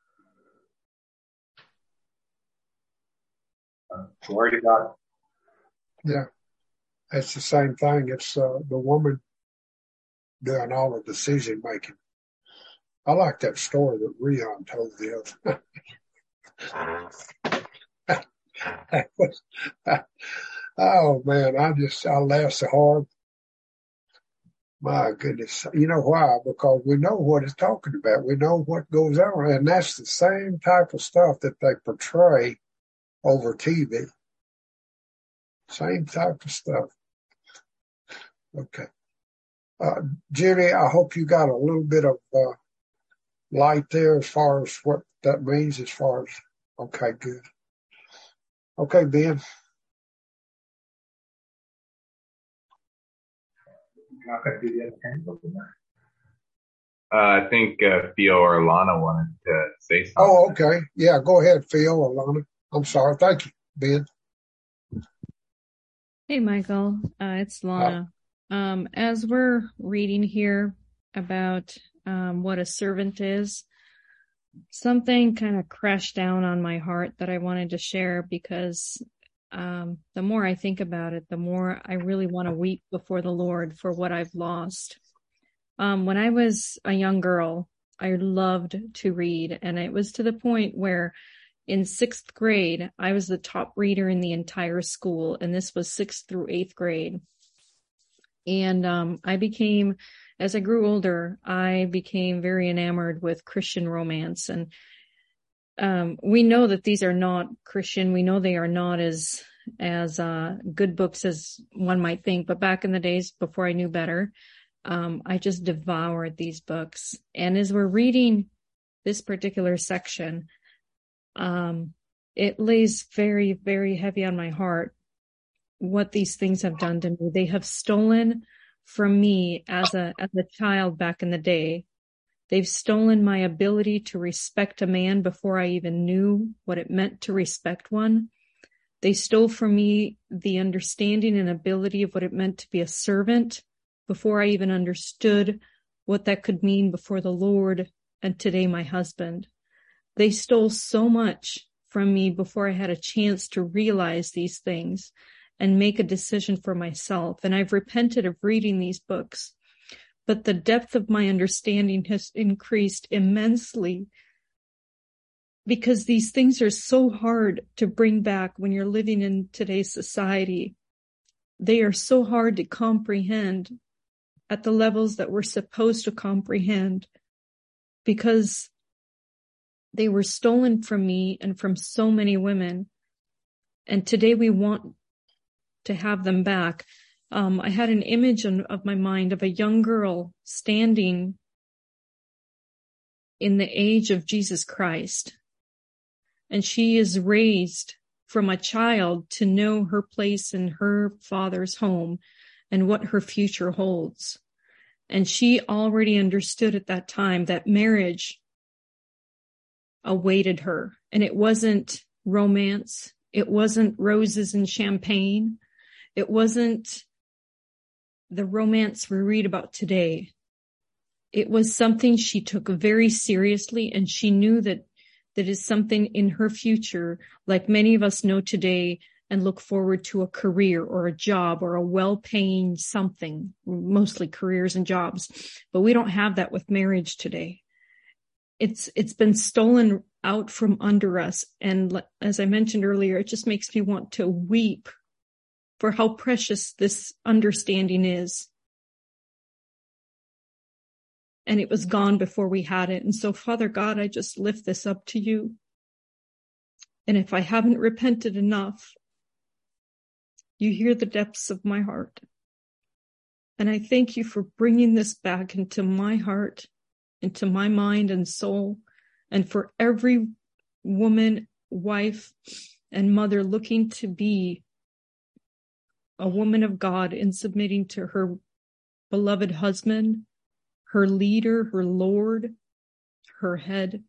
[SPEAKER 8] Glory to God.
[SPEAKER 1] Yeah, it's the same thing. It's the woman doing all the decision making. I like that story that Rion told the other. Oh man, I laugh so hard. My goodness. You know why? Because we know what it's talking about. We know what goes on. And that's the same type of stuff that they portray over TV. Same type of stuff. Okay. Judy, I hope you got a little bit of light there as far as what that means okay, good. Okay, Ben.
[SPEAKER 8] Not going to do the other hand over there.
[SPEAKER 10] I think Theo or Alana wanted to say something.
[SPEAKER 1] Oh, okay. Yeah, go ahead, Phil or Alana. I'm sorry. Thank you, Ben.
[SPEAKER 3] Hey, Michael. It's Lana. As we're reading here about what a servant is, something kind of crashed down on my heart that I wanted to share because the more I think about it, the more I really want to weep before the Lord for what I've lost. When I was a young girl, I loved to read, and it was to the point where in 6th grade, I was the top reader in the entire school, and this was 6th through 8th grade. And as I grew older, I became very enamored with Christian romance. And we know that these are not Christian. We know they are not as good books as one might think. But back in the days before I knew better, I just devoured these books. And as we're reading this particular section, it lays very, very heavy on my heart what these things have done to me. They have stolen from me as a child back in the day. They've stolen my ability to respect a man before I even knew what it meant to respect one. They stole from me the understanding and ability of what it meant to be a servant before I even understood what that could mean before the Lord and today my husband. They stole so much from me before I had a chance to realize these things and make a decision for myself. And I've repented of reading these books, but the depth of my understanding has increased immensely because these things are so hard to bring back when you're living in today's society. They are so hard to comprehend at the levels that we're supposed to comprehend because they were stolen from me and from so many women. And today we want to have them back. I had an image of my mind of a young girl standing in the age of Jesus Christ. And she is raised from a child to know her place in her father's home and what her future holds. And she already understood at that time that marriage awaited her. And it wasn't romance. It wasn't roses and champagne. It wasn't the romance we read about today. It was something she took very seriously, and she knew that is something in her future, like many of us know today and look forward to a career or a job or a well-paying something, mostly careers and jobs. But we don't have that with marriage today. It's been stolen out from under us. And as I mentioned earlier, it just makes me want to weep for how precious this understanding is. And it was gone before we had it. And so, Father God, I just lift this up to you. And if I haven't repented enough, you hear the depths of my heart. And I thank you for bringing this back into my heart, into my mind and soul, and for every woman, wife, and mother looking to be a woman of God in submitting to her beloved husband, her leader, her Lord, her head.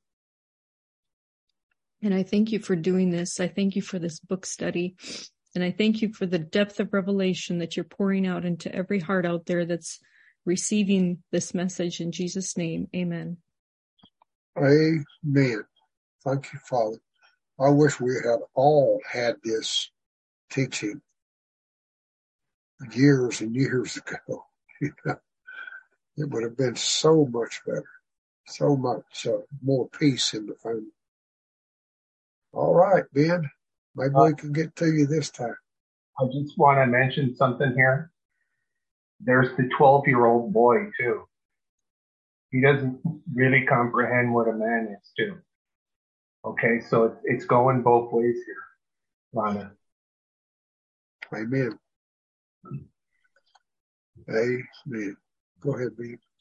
[SPEAKER 3] And I thank you for doing this. I thank you for this book study. And I thank you for the depth of revelation that you're pouring out into every heart out there that's receiving this message. In Jesus' name, amen.
[SPEAKER 1] Amen. Thank you, Father. I wish we had all had this teaching years and years ago. It would have been so much better, so much more peace in the family. All right, Ben, maybe we can get to you this time.
[SPEAKER 8] I just want to mention something here. There's the 12-year-old boy, too. He doesn't really comprehend what a man is, too. Okay, so it's going both ways here, Lana.
[SPEAKER 1] Amen. Amen. Go ahead,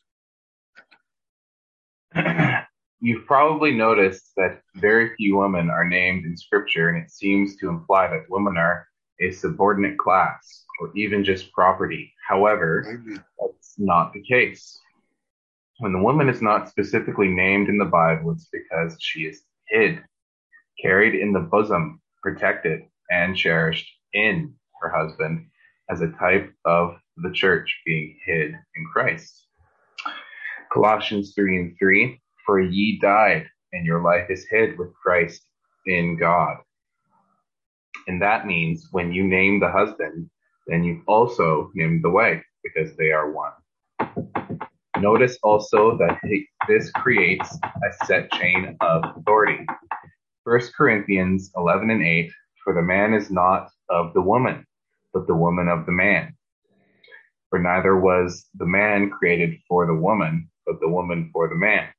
[SPEAKER 1] Ben.
[SPEAKER 10] You've probably noticed that very few women are named in Scripture, and it seems to imply that women are a subordinate class or even just property. However, that's not the case. When the woman is not specifically named in the Bible, it's because she is hid, carried in the bosom, protected, and cherished in her husband as a type of the church being hid in Christ. Colossians 3:3, for ye died, and your life is hid with Christ in God. And that means when you name the husband, then you've also named the wife, because they are one. Notice also that this creates a set chain of authority. 1 Corinthians 11:8, for the man is not of the woman, but the woman of the man. For neither was the man created for the woman, but the woman for the man.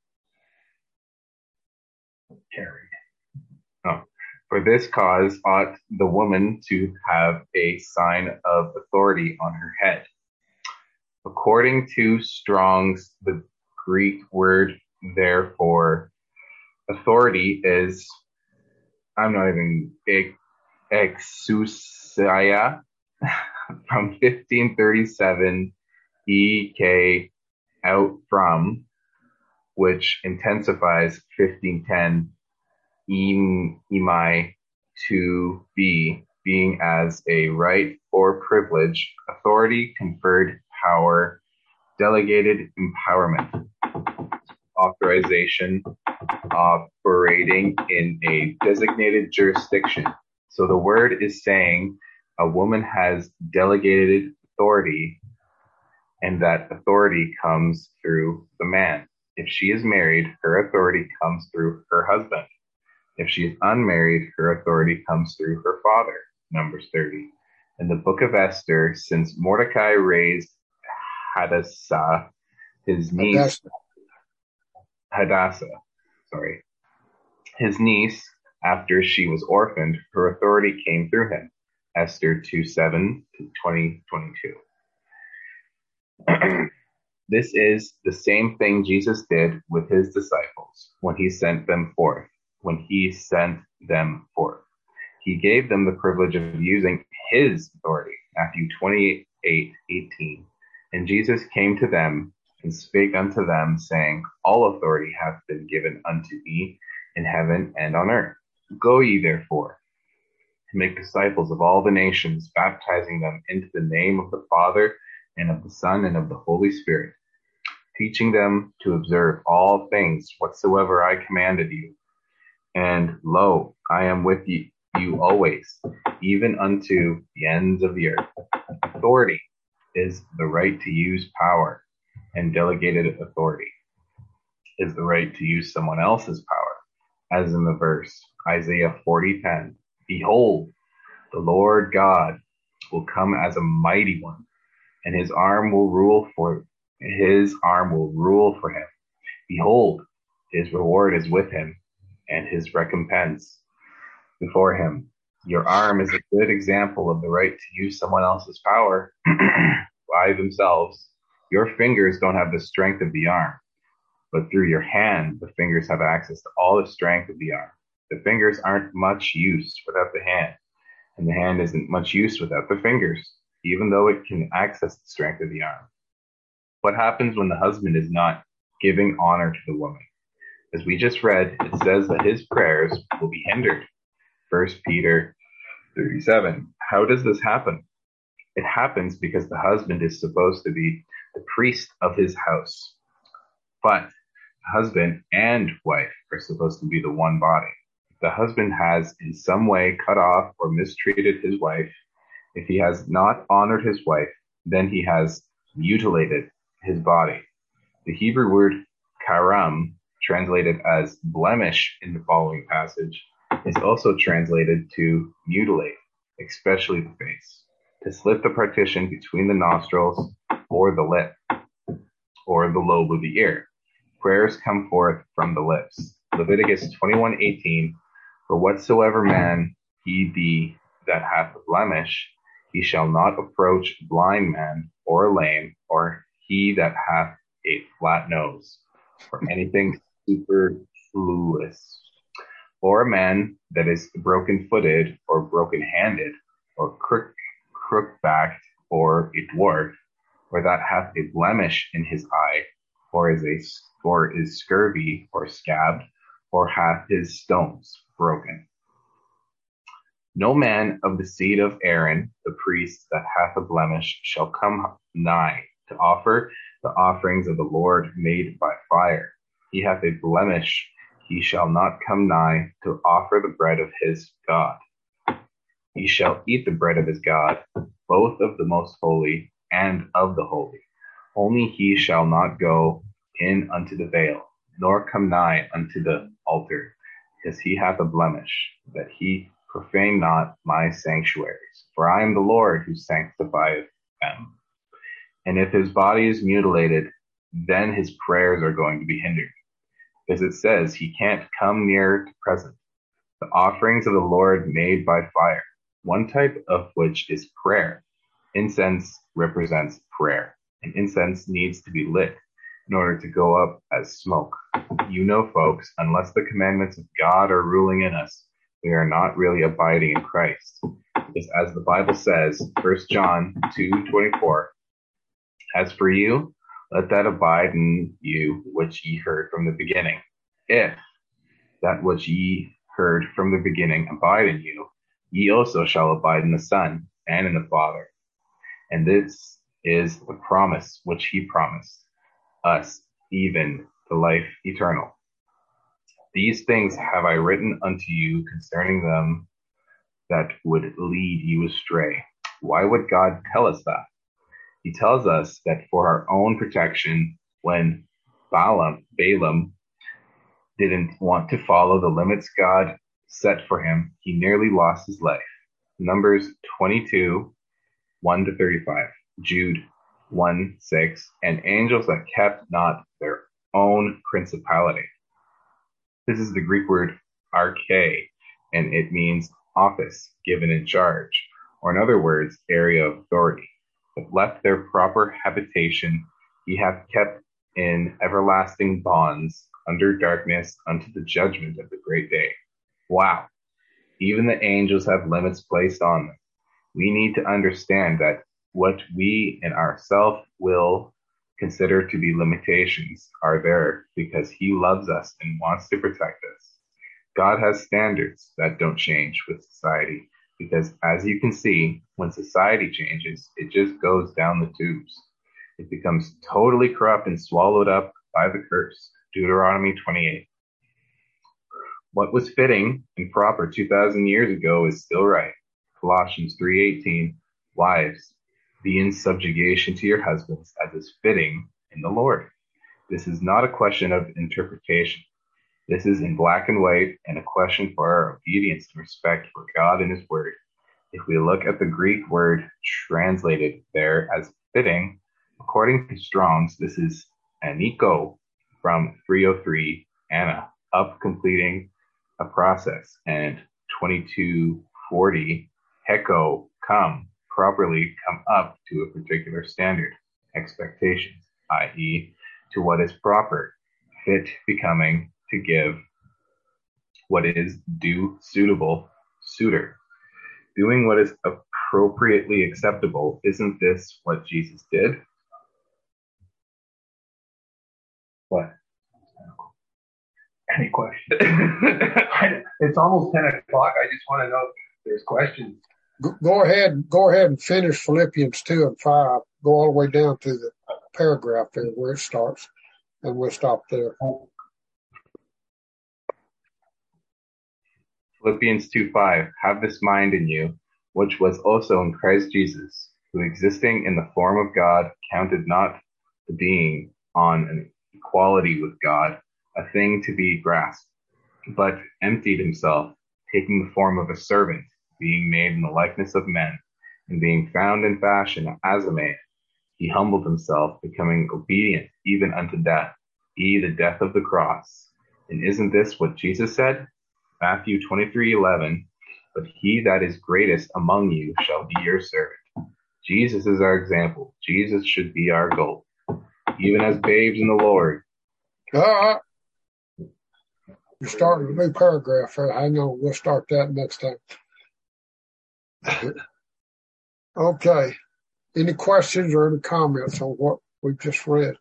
[SPEAKER 10] For this cause ought the woman to have a sign of authority on her head. According to Strong's, the Greek word therefore, authority is, exousia, from 1537 EK out from, which intensifies 1510 emai to be, being as a right or privilege, authority, conferred power, delegated empowerment, authorization, operating in a designated jurisdiction. So the word is saying a woman has delegated authority, and that authority comes through the man. If she is married, her authority comes through her husband. If she is unmarried, her authority comes through her father. Numbers 30. In the book of Esther, since Mordecai raised Hadassah, his niece, his niece, after she was orphaned, her authority came through him. Esther 2:7 to 20:22. This is the same thing Jesus did with his disciples when he sent them forth. He gave them the privilege of using his authority. Matthew 28:18. And Jesus came to them and spake unto them, saying, all authority hath been given unto me in heaven and on earth. Go ye therefore, to make disciples of all the nations, baptizing them into the name of the Father and of the Son and of the Holy Spirit, teaching them to observe all things whatsoever I commanded you. And lo, I am with you always, even unto the ends of the earth. Authority is the right to use power, and delegated authority is the right to use someone else's power, as in the verse Isaiah 40:10. Behold, the Lord God will come as a mighty one, and his arm will rule for him. Behold, his reward is with him, and his recompense before him. Your arm is a good example of the right to use someone else's power by themselves. Your fingers don't have the strength of the arm, but through your hand, the fingers have access to all the strength of the arm. The fingers aren't much use without the hand, and the hand isn't much use without the fingers, even though it can access the strength of the arm. What happens when the husband is not giving honor to the woman? As we just read, it says that his prayers will be hindered. 1 Peter 37. How does this happen? It happens because the husband is supposed to be the priest of his house. But the husband and wife are supposed to be the one body. If the husband has in some way cut off or mistreated his wife, if he has not honored his wife, then he has mutilated his body. The Hebrew word karam, translated as blemish in the following passage, is also translated to mutilate, especially the face, to slit the partition between the nostrils or the lip, or the lobe of the ear. Prayers come forth from the lips. Leviticus 21:18, for whatsoever man he be that hath a blemish, he shall not approach a blind man, or lame, or he that hath a flat nose, or anything superfluous, or a man that is broken-footed, or broken-handed, or crook-backed, or a dwarf, or that hath a blemish in his eye, or is scurvy, or scabbed, or hath his stones broken. No man of the seed of Aaron, the priest, that hath a blemish, shall come nigh to offer the offerings of the Lord made by fire. He hath a blemish, he shall not come nigh to offer the bread of his God. He shall eat the bread of his God, both of the most holy and of the holy. Only he shall not go in unto the veil, nor come nigh unto the altar, because he hath a blemish, that he profane not my sanctuaries. For I am the Lord who sanctifieth them. And if his body is mutilated, then his prayers are going to be hindered, because it says he can't come near to present the offerings of the Lord made by fire, one type of which is prayer. Incense represents prayer, and incense needs to be lit in order to go up as smoke. You know, folks, unless the commandments of God are ruling in us, we are not really abiding in Christ. Because as the Bible says, 1 John 2:24, as for you, let that abide in you which ye heard from the beginning. If that which ye heard from the beginning abide in you, ye also shall abide in the Son and in the Father. And this is the promise which he promised us, even the life eternal. These things have I written unto you concerning them that would lead you astray. Why would God tell us that? He tells us that for our own protection, when Balaam didn't want to follow the limits God set for him, he nearly lost his life. Numbers 22:1-35, Jude 1:6, and angels that kept not their own principality. This is the Greek word arche, and it means office, given in charge, or in other words, area of authority. But left their proper habitation, he hath kept in everlasting bonds under darkness unto the judgment of the great day. Wow. Even the angels have limits placed on them. We need to understand that what we in our self-will consider to be limitations are there because he loves us and wants to protect us. God has standards that don't change with society because, as you can see, when society changes, it just goes down the tubes. It becomes totally corrupt and swallowed up by the curse. Deuteronomy 28. What was fitting and proper 2,000 years ago is still right. Colossians 3:18. Wives, be in subjugation to your husbands as is fitting in the Lord. This is not a question of interpretation. This is in black and white and a question for our obedience and respect for God and his word. If we look at the Greek word translated there as fitting, according to Strong's, this is aniko from 303, Anna, up completing a process, and 2240, heko, come, properly come up to a particular standard, expectations, i.e., to what is proper, fit, becoming, to give, what is due, suitable, suitor. Doing what is appropriately acceptable, isn't this what Jesus did? What?
[SPEAKER 8] Any question? It's almost 10 o'clock. I just want to know if there's questions.
[SPEAKER 1] Go ahead and finish Philippians 2 and 5. Go all the way down to the paragraph there where it starts, and we'll stop there.
[SPEAKER 10] Philippians 2:5. Have this mind in you, which was also in Christ Jesus, who existing in the form of God, counted not the being on an equality with God a thing to be grasped, but emptied himself, taking the form of a servant, being made in the likeness of men, and being found in fashion as a man. He humbled himself, becoming obedient even unto death, the death of the cross. And isn't this what Jesus said? Matthew 23:11, but he that is greatest among you shall be your servant. Jesus is our example. Jesus should be our goal. Even as babes in the Lord.
[SPEAKER 1] You're starting a new paragraph. Hang on, we'll start that next time. Okay. Any questions or any comments on what we've just read?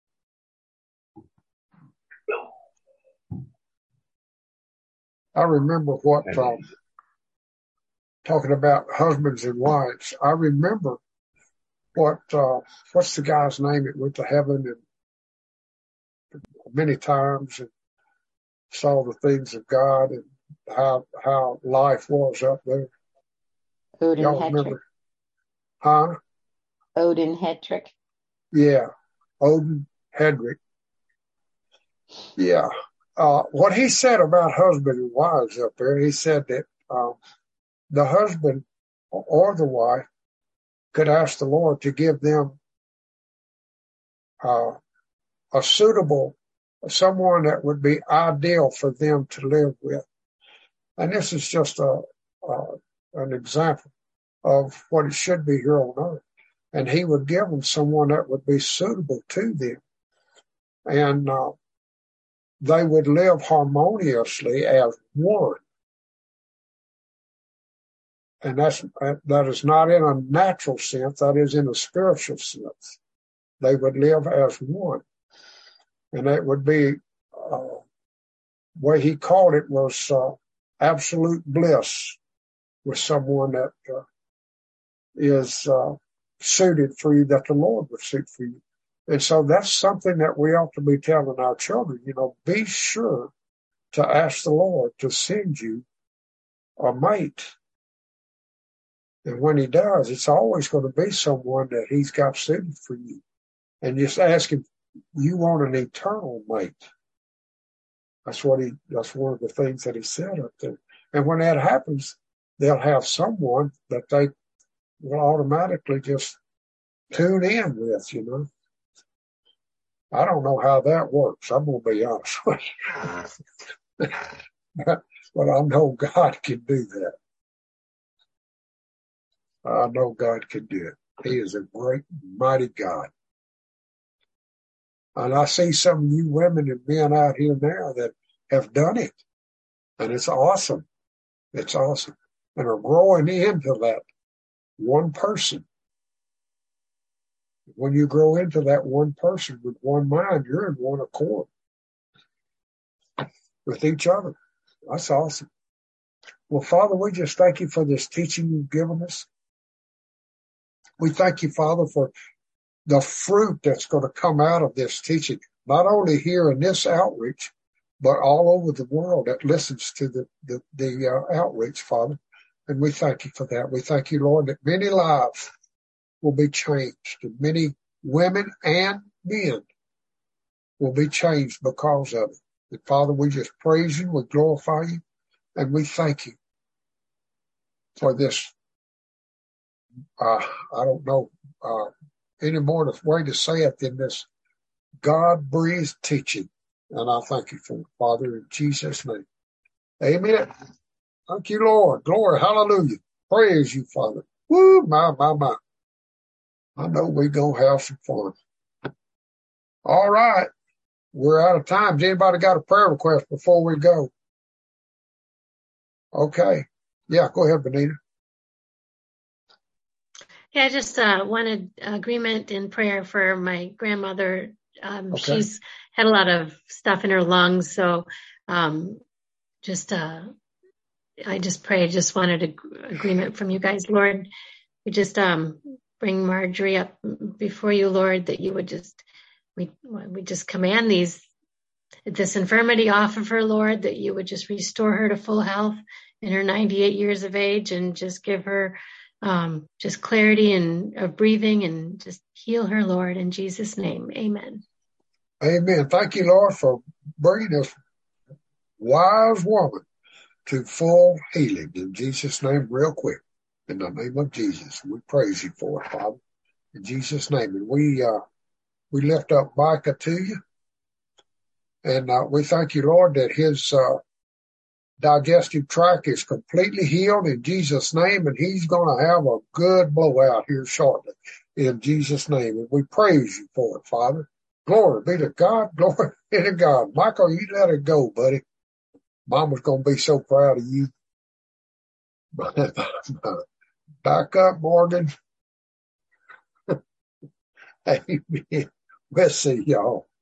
[SPEAKER 1] I remember what, talking about husbands and wives, I remember what's the guy's name that went to heaven and many times and saw the things of God and how life was up there.
[SPEAKER 2] Odin
[SPEAKER 1] Y'all
[SPEAKER 2] Hetrick.
[SPEAKER 1] remember? Huh?
[SPEAKER 2] Odin Hetrick.
[SPEAKER 1] Yeah. Odin Hetrick. Yeah. What he said about husband and wives up there, he said that the husband or the wife could ask the Lord to give them a suitable, someone that would be ideal for them to live with. And this is just an example of what it should be here on earth. And he would give them someone that would be suitable to them. And they would live harmoniously as one. And that is not in a natural sense, that is in a spiritual sense. They would live as one. And that would be, what he called it was absolute bliss with someone that is suited for you, that the Lord would suit for you. And so that's something that we ought to be telling our children, be sure to ask the Lord to send you a mate. And when he does, it's always going to be someone that he's got suited for you. And just ask him, you want an eternal mate. That's one of the things that he said up there. And when that happens, they'll have someone that they will automatically just tune in with, I don't know how that works. I'm going to be honest with you. But I know God can do that. I know God can do it. He is a great, mighty God. And I see some of you women and men out here now that have done it. And it's awesome. It's awesome. And are growing into that one person. When you grow into that one person with one mind, you're in one accord with each other. That's awesome. Well, Father, we just thank you for this teaching you've given us. We thank you, Father, for the fruit that's going to come out of this teaching, not only here in this outreach, but all over the world that listens to the outreach, Father. And we thank you for that. We thank you, Lord, that many lives will be changed, and many women and men will be changed because of it. And Father, we just praise you, we glorify you, and we thank you for this. I don't know any more way to say it than this God-breathed teaching. And I thank you for it, Father, in Jesus' name. Amen. Thank you, Lord. Glory. Hallelujah. Praise you, Father. Woo, my. I know we're going to have some fun. All right. We're out of time. Has anybody got a prayer request before we go? Okay. Yeah, go ahead, Benita.
[SPEAKER 9] Yeah, I just wanted agreement in prayer for my grandmother.
[SPEAKER 1] Okay.
[SPEAKER 9] She's had a lot of stuff in her lungs, so I just pray. I just wanted agreement from you guys, Lord. We just bring Marjorie up before you, Lord, that you would we just command this infirmity off of her, Lord, that you would just restore her to full health in her 98 years of age and just give her just clarity and of breathing and just heal her, Lord, in Jesus' name. Amen.
[SPEAKER 1] Amen. Thank you, Lord, for bringing this wise woman to full healing in Jesus' name real quick. In the name of Jesus, we praise you for it, Father. In Jesus' name. And we lift up Micah to you. And we thank you, Lord, that his digestive tract is completely healed in Jesus' name, and he's going to have a good blowout here shortly in Jesus' name. And we praise you for it, Father. Glory be to God. Glory be to God. Michael, you let it go, buddy. Mama's going to be so proud of you. Back up, Morgan. Amen. We'll see y'all.